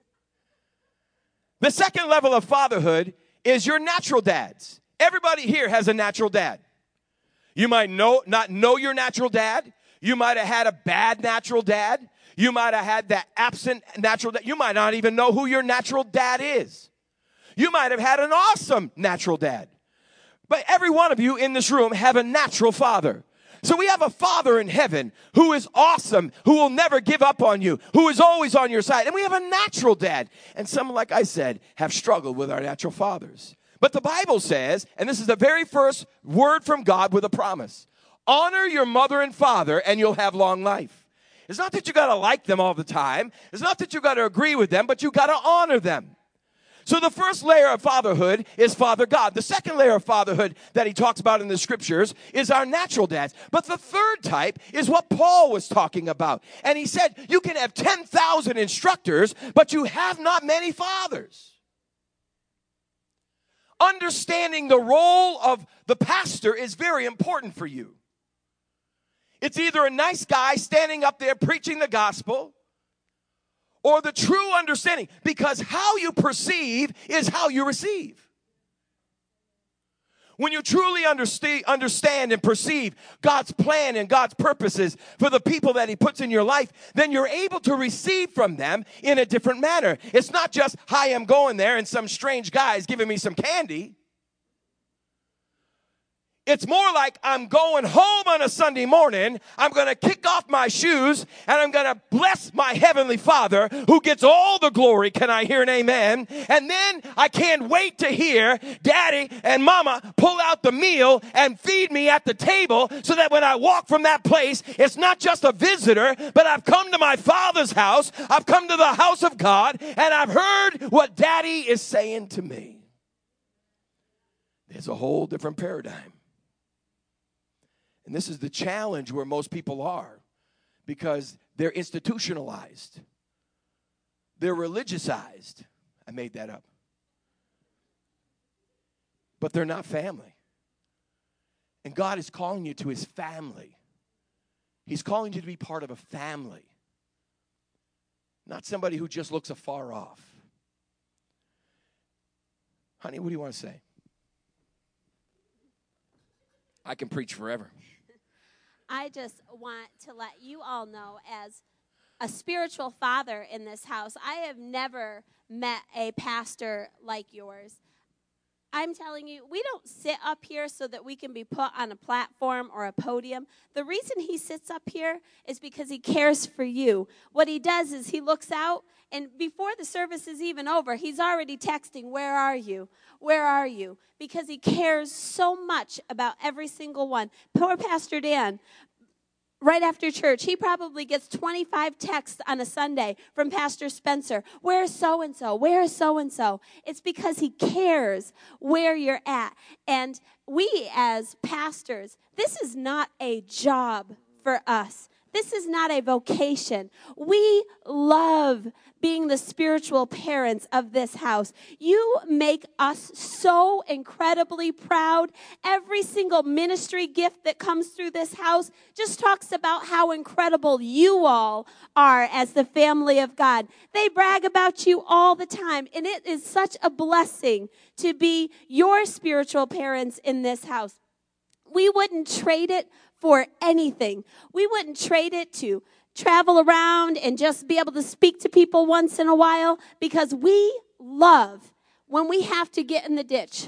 The second level of fatherhood is your natural dads. Everybody here has a natural dad. You might know, not know your natural dad. You might have had a bad natural dad. You might have had that absent natural dad. You might not even know who your natural dad is. You might have had an awesome natural dad. But every one of you in this room have a natural father. So we have a Father in heaven who is awesome, who will never give up on you, who is always on your side. And we have a natural dad. And some, like I said, have struggled with our natural fathers. But the Bible says, and this is the very first word from God with a promise, honor your mother and father and you'll have long life. It's not that you got to like them all the time. It's not that you got to agree with them, but you got to honor them. So the first layer of fatherhood is Father God. The second layer of fatherhood that He talks about in the scriptures is our natural dads. But the third type is what Paul was talking about. And he said, you can have ten thousand instructors, but you have not many fathers. Understanding the role of the pastor is very important for you. It's either a nice guy standing up there preaching the gospel, or the true understanding, because how you perceive is how you receive. When you truly understand and perceive God's plan and God's purposes for the people that He puts in your life, then you're able to receive from them in a different manner. It's not just, hi, I'm going there, and some strange guy is giving me some candy. It's more like I'm going home on a Sunday morning, I'm going to kick off my shoes, and I'm going to bless my Heavenly Father who gets all the glory. Can I hear an amen? And then I can't wait to hear Daddy and Mama pull out the meal and feed me at the table so that when I walk from that place, it's not just a visitor, but I've come to my Father's house, I've come to the house of God, and I've heard what Daddy is saying to me. There's a whole different paradigm. And this is the challenge where most people are, because they're institutionalized. They're religiousized. I made that up. But they're not family. And God is calling you to His family. He's calling you to be part of a family, not somebody who just looks afar off. Honey, what do you want to say? I can preach forever. I just want to let you all know, as a spiritual father in this house, I have never met a pastor like yours. I'm telling you, we don't sit up here so that we can be put on a platform or a podium. The reason he sits up here is because he cares for you. What he does is he looks out, and before the service is even over, he's already texting, "Where are you? Where are you?" Because he cares so much about every single one. Poor Pastor Dan. Right after church, he probably gets twenty-five texts on a Sunday from Pastor Spencer. Where's so-and-so? Where's so-and-so? It's because he cares where you're at. And we as pastors, this is not a job for us. This is not a vocation. We love being the spiritual parents of this house. You make us so incredibly proud. Every single ministry gift that comes through this house just talks about how incredible you all are as the family of God. They brag about you all the time, and it is such a blessing to be your spiritual parents in this house. We wouldn't trade it for anything. We wouldn't trade it to travel around and just be able to speak to people once in a while, because we love when we have to get in the ditch.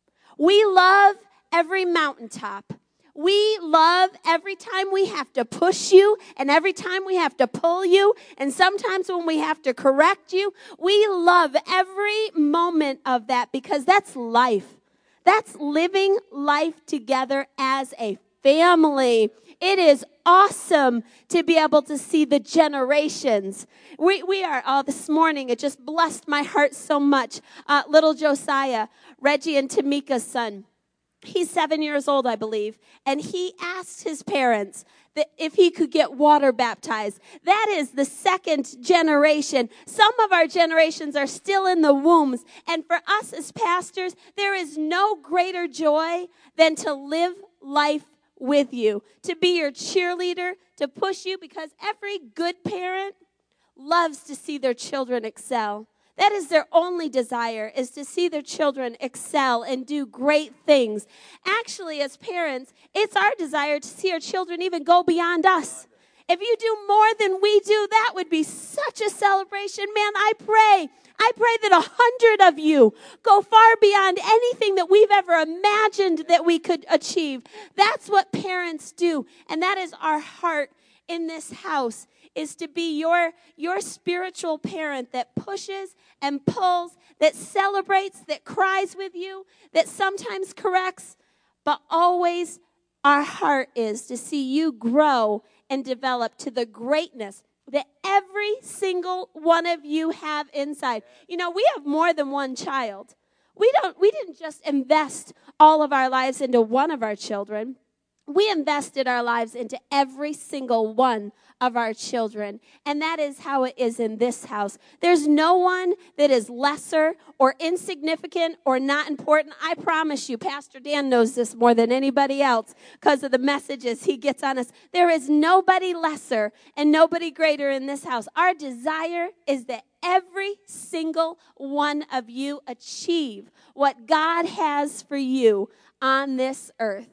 We love every mountaintop. We love every time we have to push you and every time we have to pull you, and sometimes when we have to correct you. We love every moment of that, because that's life. That's living life together as a family. It is awesome to be able to see the generations. We we are, oh, this morning, it just blessed my heart so much. Uh, little Josiah, Reggie and Tamika's son, he's seven years old, I believe, and he asked his parents that if he could get water baptized. That is the second generation. Some of our generations are still in the wombs, and for us as pastors, there is no greater joy than to live life with you, to be your cheerleader, to push you, because every good parent loves to see their children excel. That is their only desire, is to see their children excel and do great things. Actually, as parents, it's our desire to see our children even go beyond us. If you do more than we do, that would be such a celebration. Man, I pray, I pray that a hundred of you go far beyond anything that we've ever imagined that we could achieve. That's what parents do, and that is our heart in this house, is to be your, your spiritual parent that pushes and pulls, that celebrates, that cries with you, that sometimes corrects, but always our heart is to see you grow and develop to the greatness that every single one of you have inside. You know, we have more than one child. We don't, we didn't just invest all of our lives into one of our children. We invested our lives into every single one of our children. And that is how it is in this house. There's no one that is lesser or insignificant or not important. I promise you, Pastor Dan knows this more than anybody else because of the messages he gets on us. There is nobody lesser and nobody greater in this house. Our desire is that every single one of you achieve what God has for you on this earth.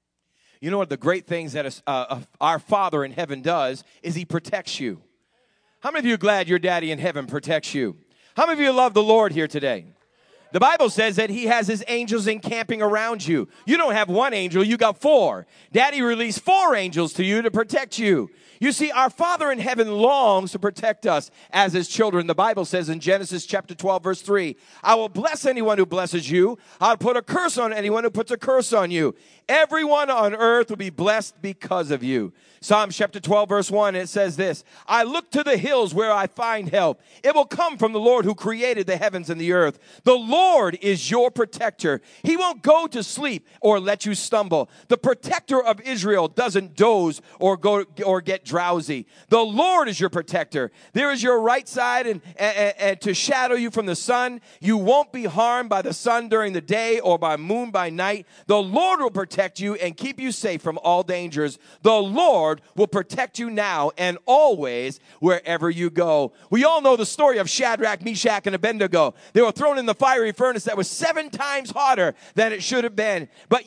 You know what the great things that a, uh, our Father in heaven does is he protects you. How many of you are glad your daddy in heaven protects you? How many of you love the Lord here today? The Bible says that he has his angels encamping around you. You don't have one angel, you got four. Daddy released four angels to you to protect you. You see, our Father in heaven longs to protect us as his children. The Bible says in Genesis chapter twelve, verse three, I will bless anyone who blesses you. I'll put a curse on anyone who puts a curse on you. Everyone on earth will be blessed because of you. Psalm chapter twelve, verse one, it says this, I look to the hills where I find help. It will come from the Lord who created the heavens and the earth. The Lord is your protector. He won't go to sleep or let you stumble. The protector of Israel doesn't doze or go or get drowsy. The Lord is your protector. There is your right side and, and, and to shadow you from the sun. You won't be harmed by the sun during the day or by moon by night. The Lord will protect you and keep you safe from all dangers. The Lord will protect you now and always wherever you go. We all know the story of Shadrach, Meshach, and Abednego. They were thrown in the fiery furnace that was seven times hotter than it should have been. But yet,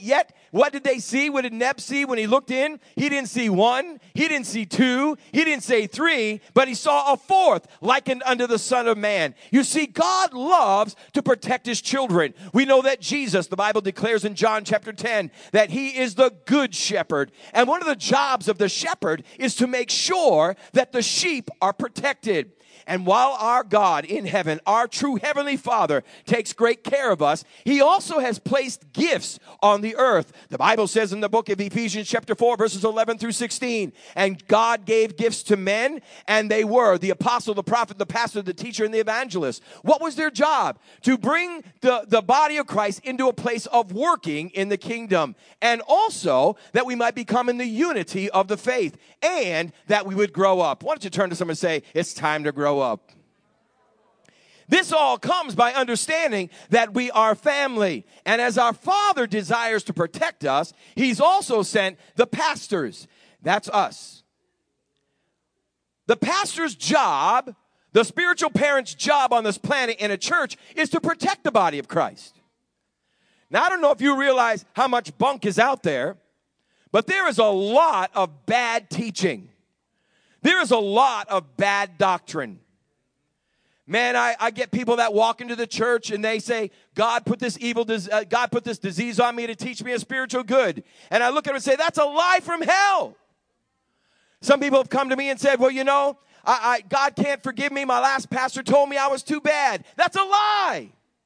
what did they see? What did Neb see when he looked in? He didn't see one. He didn't see two. He didn't say three, but he saw a fourth likened unto the Son of Man. You see, God loves to protect his children. We know that Jesus, the Bible declares in John chapter ten, that he is the good shepherd. And one of the jobs of the shepherd is to make sure that the sheep are protected. And while our God in heaven, our true heavenly Father, takes great care of us, he also has placed gifts on the earth. The Bible says in the book of Ephesians chapter four, verses eleven through sixteen, and God gave gifts to men, and they were the apostle, the prophet, the pastor, the teacher, and the evangelist. What was their job? To bring the, the body of Christ into a place of working in the kingdom, and also that we might become in the unity of the faith, and that we would grow up. Why don't you turn to someone and say, it's time to grow up. This all comes by understanding that we are family. And as our Father desires to protect us, he's also sent the pastors. That's us. The pastor's job, the spiritual parent's job on this planet in a church, is to protect the body of Christ. Now, I don't know if you realize how much bunk is out there, but there is a lot of bad teaching. There is a lot of bad doctrine. Man, I, I get people that walk into the church and they say, God put this evil, uh, God put this disease on me to teach me a spiritual good. And I look at them and say, that's a lie from hell. Some people have come to me and said, well, you know, I, I, God can't forgive me. My last pastor told me I was too bad. That's a lie.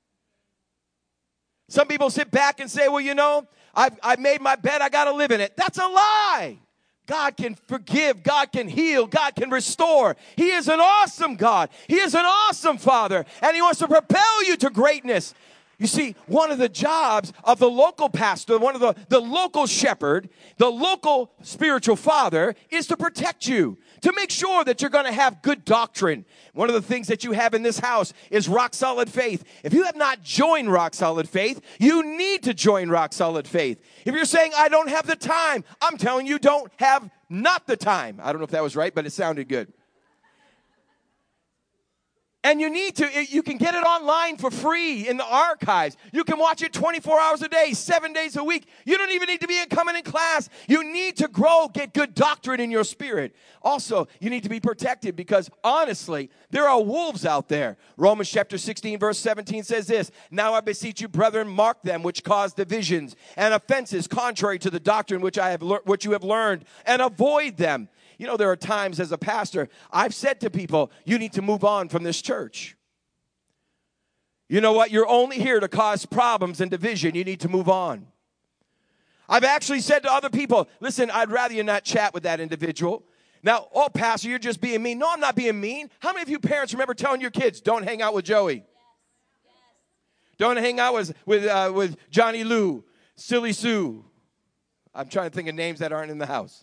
Some people sit back and say, well, you know, I've, I've made my bed. I got to live in it. That's a lie. God can forgive. God can heal. God can restore. He is an awesome God. He is an awesome Father. And he wants to propel you to greatness. You see, one of the jobs of the local pastor, one of the, the local shepherd, the local spiritual father is to protect you, to make sure that you're going to have good doctrine. One of the things that you have in this house is Rock Solid Faith. If you have not joined Rock Solid Faith, you need to join Rock Solid Faith. If you're saying, I don't have the time, I'm telling you, don't have not the time. I don't know if that was right, but it sounded good. And you need to, you can get it online for free in the archives. You can watch it twenty-four hours a day, seven days a week. You don't even need to be in coming in class. You need to grow, get good doctrine in your spirit. Also, you need to be protected because honestly, there are wolves out there. Romans chapter sixteen, verse seventeen says this, now I beseech you, brethren, mark them which cause divisions and offenses contrary to the doctrine which I have le- which you have learned, and avoid them. You know, there are times as a pastor, I've said to people, you need to move on from this church. You know what? You're only here to cause problems and division. You need to move on. I've actually said to other people, listen, I'd rather you not chat with that individual. Now, oh, pastor, you're just being mean. No, I'm not being mean. How many of you parents remember telling your kids, don't hang out with Joey? Yes. Yes. Don't hang out with, with, uh, with Johnny Lou, Silly Sue. I'm trying to think of names that aren't in the house.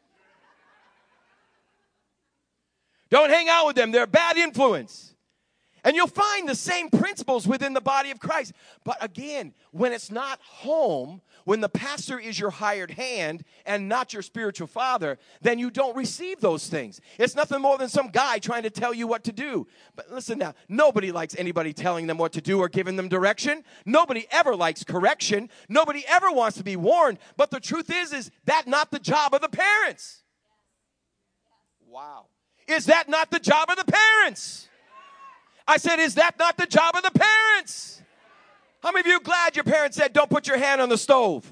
Don't hang out with them. They're a bad influence. And you'll find the same principles within the body of Christ. But again, when it's not home, when the pastor is your hired hand and not your spiritual father, then you don't receive those things. It's nothing more than some guy trying to tell you what to do. But listen now, nobody likes anybody telling them what to do or giving them direction. Nobody ever likes correction. Nobody ever wants to be warned. But the truth is, is that not the job of the parents? Wow. Is that not the job of the parents? I said, is that not the job of the parents? How many of you are glad your parents said, don't put your hand on the stove?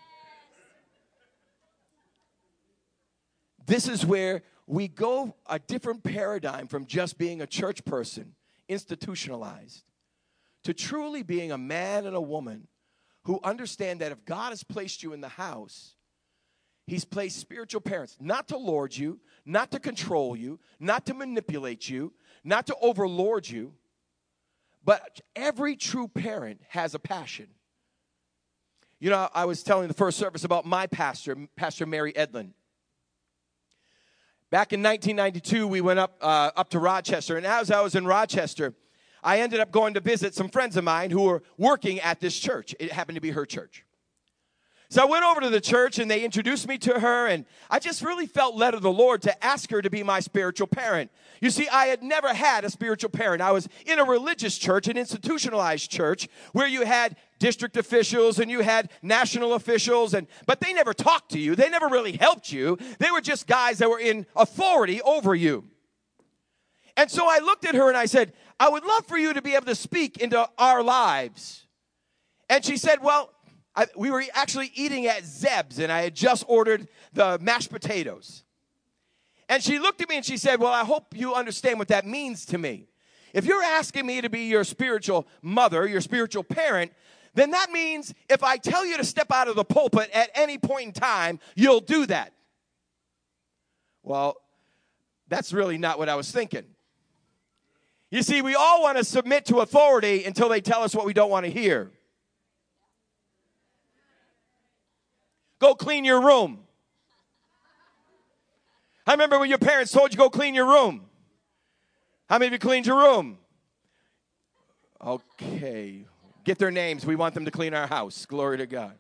This is where we go a different paradigm from just being a church person, institutionalized, to truly being a man and a woman who understand that if God has placed you in the house, he's placed spiritual parents, not to lord you, not to control you, not to manipulate you, not to overlord you, but every true parent has a passion. You know, I was telling the first service about my pastor, Pastor Mary Edlin. Back in nineteen ninety-two, we went up uh, up to Rochester, and as I was in Rochester, I ended up going to visit some friends of mine who were working at this church. It happened to be her church. So I went over to the church, and they introduced me to her, and I just really felt led of the Lord to ask her to be my spiritual parent. You see, I had never had a spiritual parent. I was in a religious church, an institutionalized church, where you had district officials and you had national officials, and but they never talked to you. They never really helped you. They were just guys that were in authority over you. And so I looked at her and I said, I would love for you to be able to speak into our lives. And she said, well, I, we were actually eating at Zeb's, and I had just ordered the mashed potatoes. And she looked at me and she said, well, I hope you understand what that means to me. If you're asking me to be your spiritual mother, your spiritual parent, then that means if I tell you to step out of the pulpit at any point in time, you'll do that. Well, that's really not what I was thinking. You see, we all want to submit to authority until they tell us what we don't want to hear. Go clean your room. I remember when your parents told you go clean your room. How many of you cleaned your room? Okay. Get their names. We want them to clean our house. Glory to God.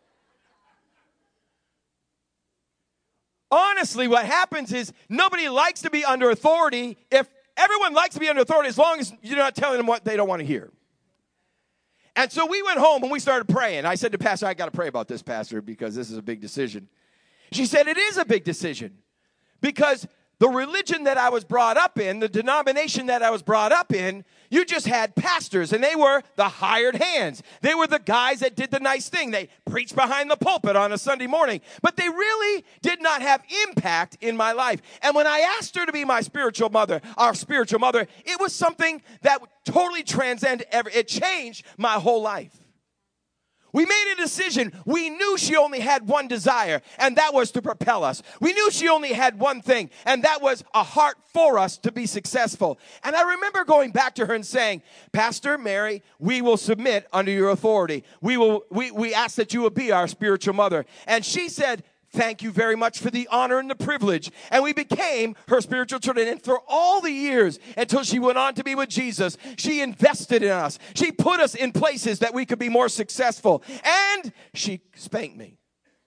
Honestly, what happens is nobody likes to be under authority. If everyone likes to be under authority as long as you're not telling them what they don't want to hear. And so we went home and we started praying. I said to Pastor, I got to pray about this, Pastor, because this is a big decision. She said, it is a big decision because the religion that I was brought up in, the denomination that I was brought up in, you just had pastors, and they were the hired hands. They were the guys that did the nice thing. They preached behind the pulpit on a Sunday morning, but they really did not have impact in my life. And when I asked her to be my spiritual mother, our spiritual mother, it was something that totally transcended every, it changed my whole life. We made a decision. We knew she only had one desire, and that was to propel us. We knew she only had one thing, and that was a heart for us to be successful. And I remember going back to her and saying, Pastor Mary, we will submit under your authority. We will. We, we ask that you will be our spiritual mother. And she said, thank you very much for the honor and the privilege. And we became her spiritual children. And for all the years until she went on to be with Jesus, she invested in us. She put us in places that we could be more successful. And she spanked me.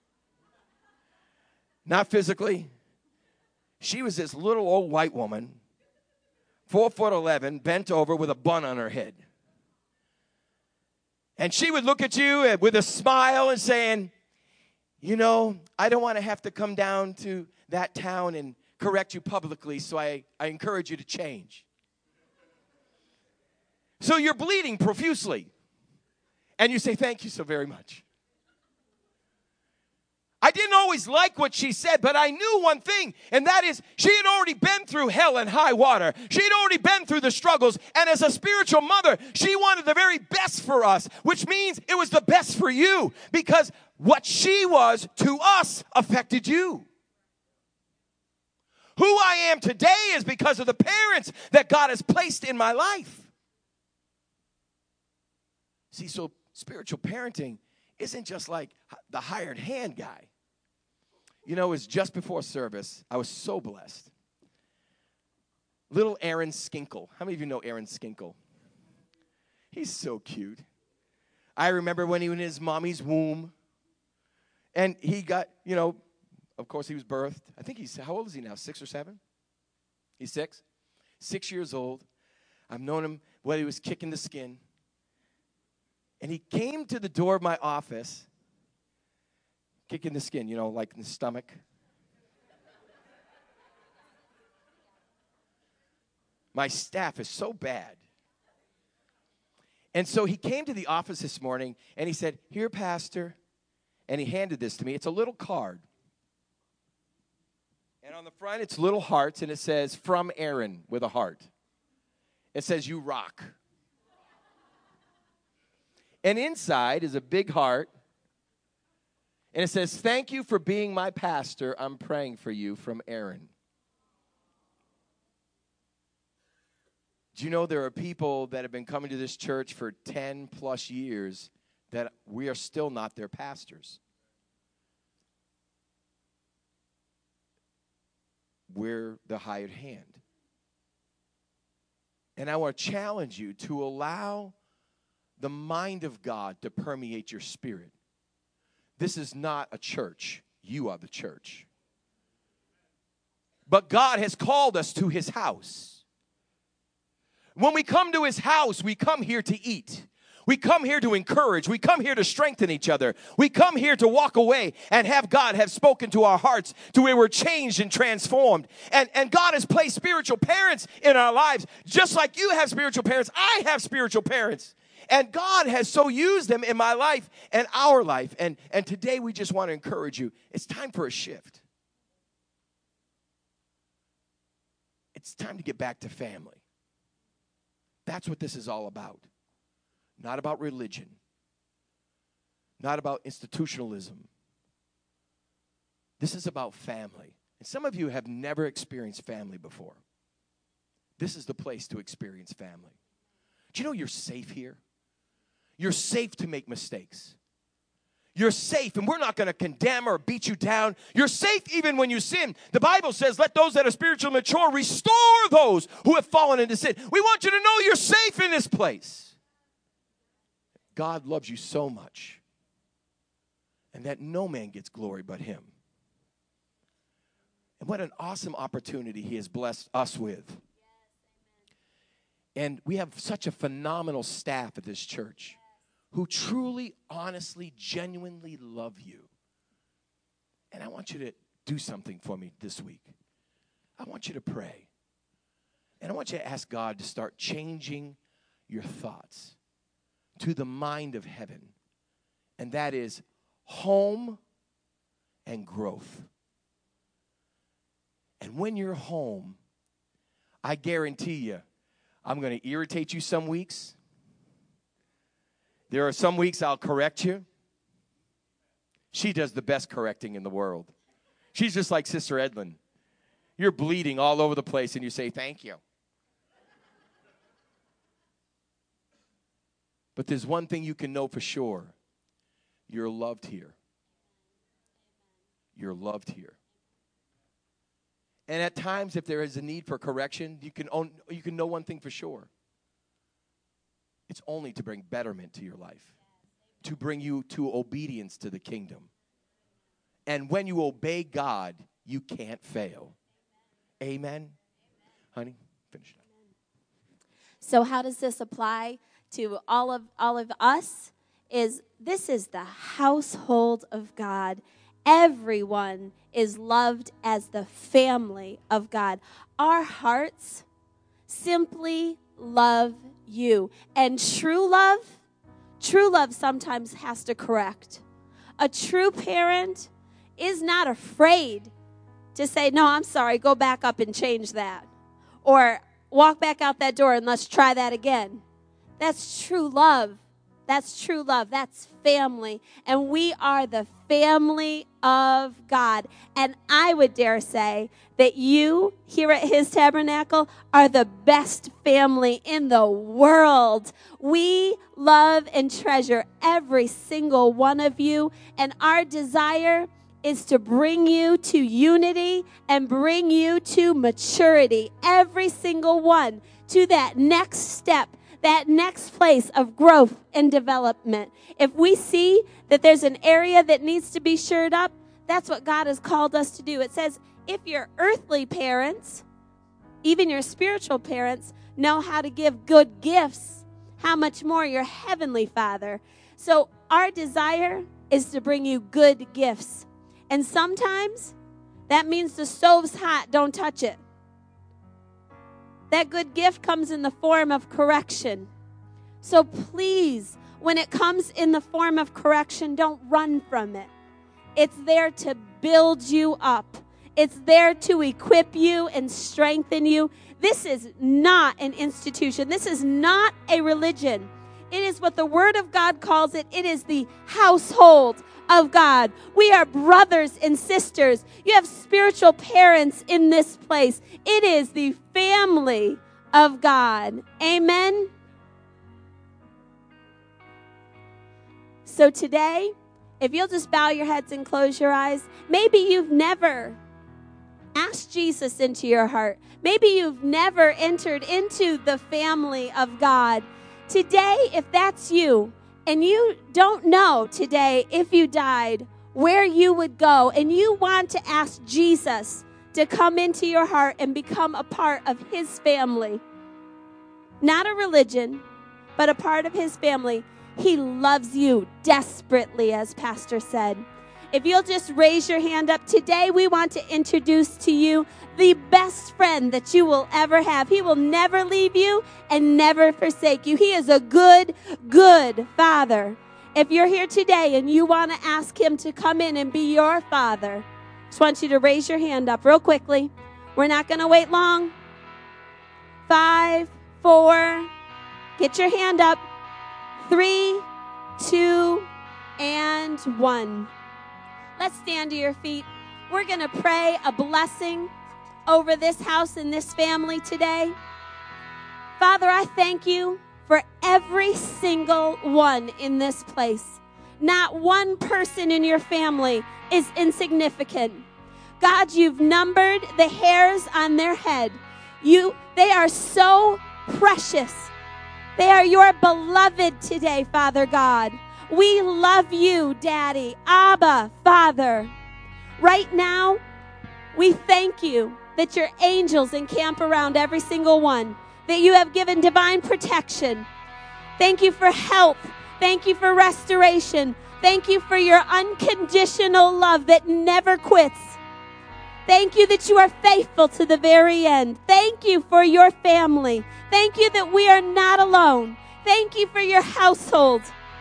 Not physically. She was this little old white woman, four foot eleven, bent over with a bun on her head. And she would look at you with a smile and saying, you know, I don't want to have to come down to that town and correct you publicly, so I, I encourage you to change. So you're bleeding profusely, and you say, thank you so very much. I didn't always like what she said, but I knew one thing, and that is she had already been through hell and high water. She had already been through the struggles, and as a spiritual mother, she wanted the very best for us, which means it was the best for you, because what she was to us affected you. Who I am today is because of the parents that God has placed in my life. See, so spiritual parenting isn't just like the hired hand guy. You know, it was just before service. I was so blessed. Little Aaron Skinkle. How many of you know Aaron Skinkle? He's so cute. I remember when he was in his mommy's womb. And he got, you know, of course he was birthed. I think he's, how old is he now, six or seven? He's six? Six years old. I've known him when he was kicking the skin. And he came to the door of my office, kicking the skin, you know, like in the stomach. My staff is so bad. And so he came to the office this morning, and he said, here, Pastor. And he handed this to me. It's a little card. And on the front, it's little hearts, and it says, from Aaron, with a heart. It says, you rock. And inside is a big heart. And it says, thank you for being my pastor. I'm praying for you, from Aaron. Do you know there are people that have been coming to this church for ten plus years that we are still not their pastors? We're the hired hand. And I want to challenge you to allow the mind of God to permeate your spirit. This is not a church. You are the church. But God has called us to his house. When we come to his house, we come here to eat. We come here to encourage. We come here to strengthen each other. We come here to walk away and have God have spoken to our hearts to where we're changed and transformed. And, and God has placed spiritual parents in our lives. Just like you have spiritual parents, I have spiritual parents. And God has so used them in my life and our life. And, and today we just want to encourage you. It's time for a shift. It's time to get back to family. That's what this is all about. Not about religion. Not about institutionalism. This is about family. And some of you have never experienced family before. This is the place to experience family. Do you know you're safe here? You're safe to make mistakes. You're safe, and we're not going to condemn or beat you down. You're safe even when you sin. The Bible says, let those that are spiritually mature restore those who have fallen into sin. We want you to know you're safe in this place. God loves you so much, and that no man gets glory but him. And what an awesome opportunity he has blessed us with. And we have such a phenomenal staff at this church who truly, honestly, genuinely love you. And I want you to do something for me this week. I want you to pray. And I want you to ask God to start changing your thoughts to the mind of heaven. And that is home and growth. And when you're home, I guarantee you, I'm going to irritate you some weeks. There are some weeks I'll correct you. She does the best correcting in the world. She's just like Sister Edlin. You're bleeding all over the place, and you say, thank you. But there's one thing you can know for sure. You're loved here. You're loved here. And at times, if there is a need for correction, you can own, you can know one thing for sure. It's only to bring betterment to your life, to bring you to obedience to the kingdom. And when you obey God, you can't fail. Amen? Honey, finish it up. So how does this apply to all of all of us? Is this is the household of God. Everyone is loved as the family of God. Our hearts simply love you. And true love, true love sometimes has to correct. A true parent is not afraid to say, no, I'm sorry, go back up and change that. Or walk back out that door and let's try that again. That's true love. That's true love. That's family. And we are the family of God. And I would dare say that you here at His Tabernacle are the best family in the world. We love and treasure every single one of you. And our desire is to bring you to unity and bring you to maturity. Every single one to that next step. That next place of growth and development. If we see that there's an area that needs to be shored up, that's what God has called us to do. It says, if your earthly parents, even your spiritual parents, know how to give good gifts, how much more your heavenly Father. So our desire is to bring you good gifts. And sometimes that means the stove's hot, don't touch it. That good gift comes in the form of correction. So please, when it comes in the form of correction, don't run from it. It's there to build you up. It's there to equip you and strengthen you. This is not an institution. This is not a religion. It is what the Word of God calls it. It is the household of God. We are brothers and sisters. You have spiritual parents in this place. It is the family of God. Amen. So today, if you'll just bow your heads and close your eyes, maybe you've never asked Jesus into your heart. Maybe you've never entered into the family of God. Today, if that's you, and you don't know today, if you died, where you would go, and you want to ask Jesus to come into your heart and become a part of his family, not a religion, but a part of his family, he loves you desperately, as Pastor said. If you'll just raise your hand up, today we want to introduce to you the best friend that you will ever have. He will never leave you and never forsake you. He is a good, good Father. If you're here today and you want to ask him to come in and be your Father, I just want you to raise your hand up real quickly. We're not going to wait long. Five, four, get your hand up. Three, two, and one. Let's stand to your feet. We're going to pray a blessing over this house and this family today. Father, I thank you for every single one in this place. Not one person in your family is insignificant. God, you've numbered the hairs on their head. You, they are so precious. They are your beloved today, Father God. We love you, Daddy, Abba, Father. Right now, we thank you that your angels encamp around every single one, that you have given divine protection. Thank you for help. Thank you for restoration. Thank you for your unconditional love that never quits. Thank you that you are faithful to the very end. Thank you for your family. Thank you that we are not alone. Thank you for your household.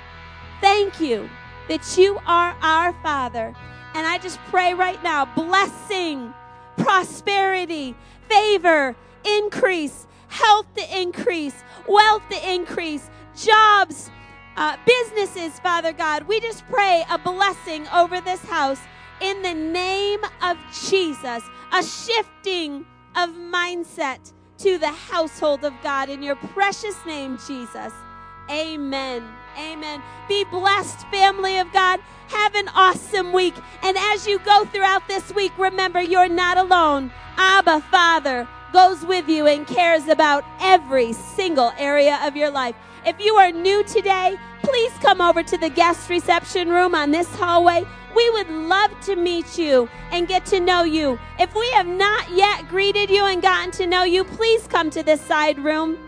Thank you that you are our Father. And I just pray right now, blessing, prosperity, favor, increase, health to increase, wealth to increase, jobs, uh, businesses, Father God. We just pray a blessing over this house in the name of Jesus, a shifting of mindset to the household of God in your precious name, Jesus. Amen. Amen. Be blessed, family of God. Have an awesome week. And as you go throughout this week, remember you're not alone. Abba, Father, goes with you and cares about every single area of your life. If you are new today, please come over to the guest reception room on this hallway. We would love to meet you and get to know you. If we have not yet greeted you and gotten to know you, please come to this side room.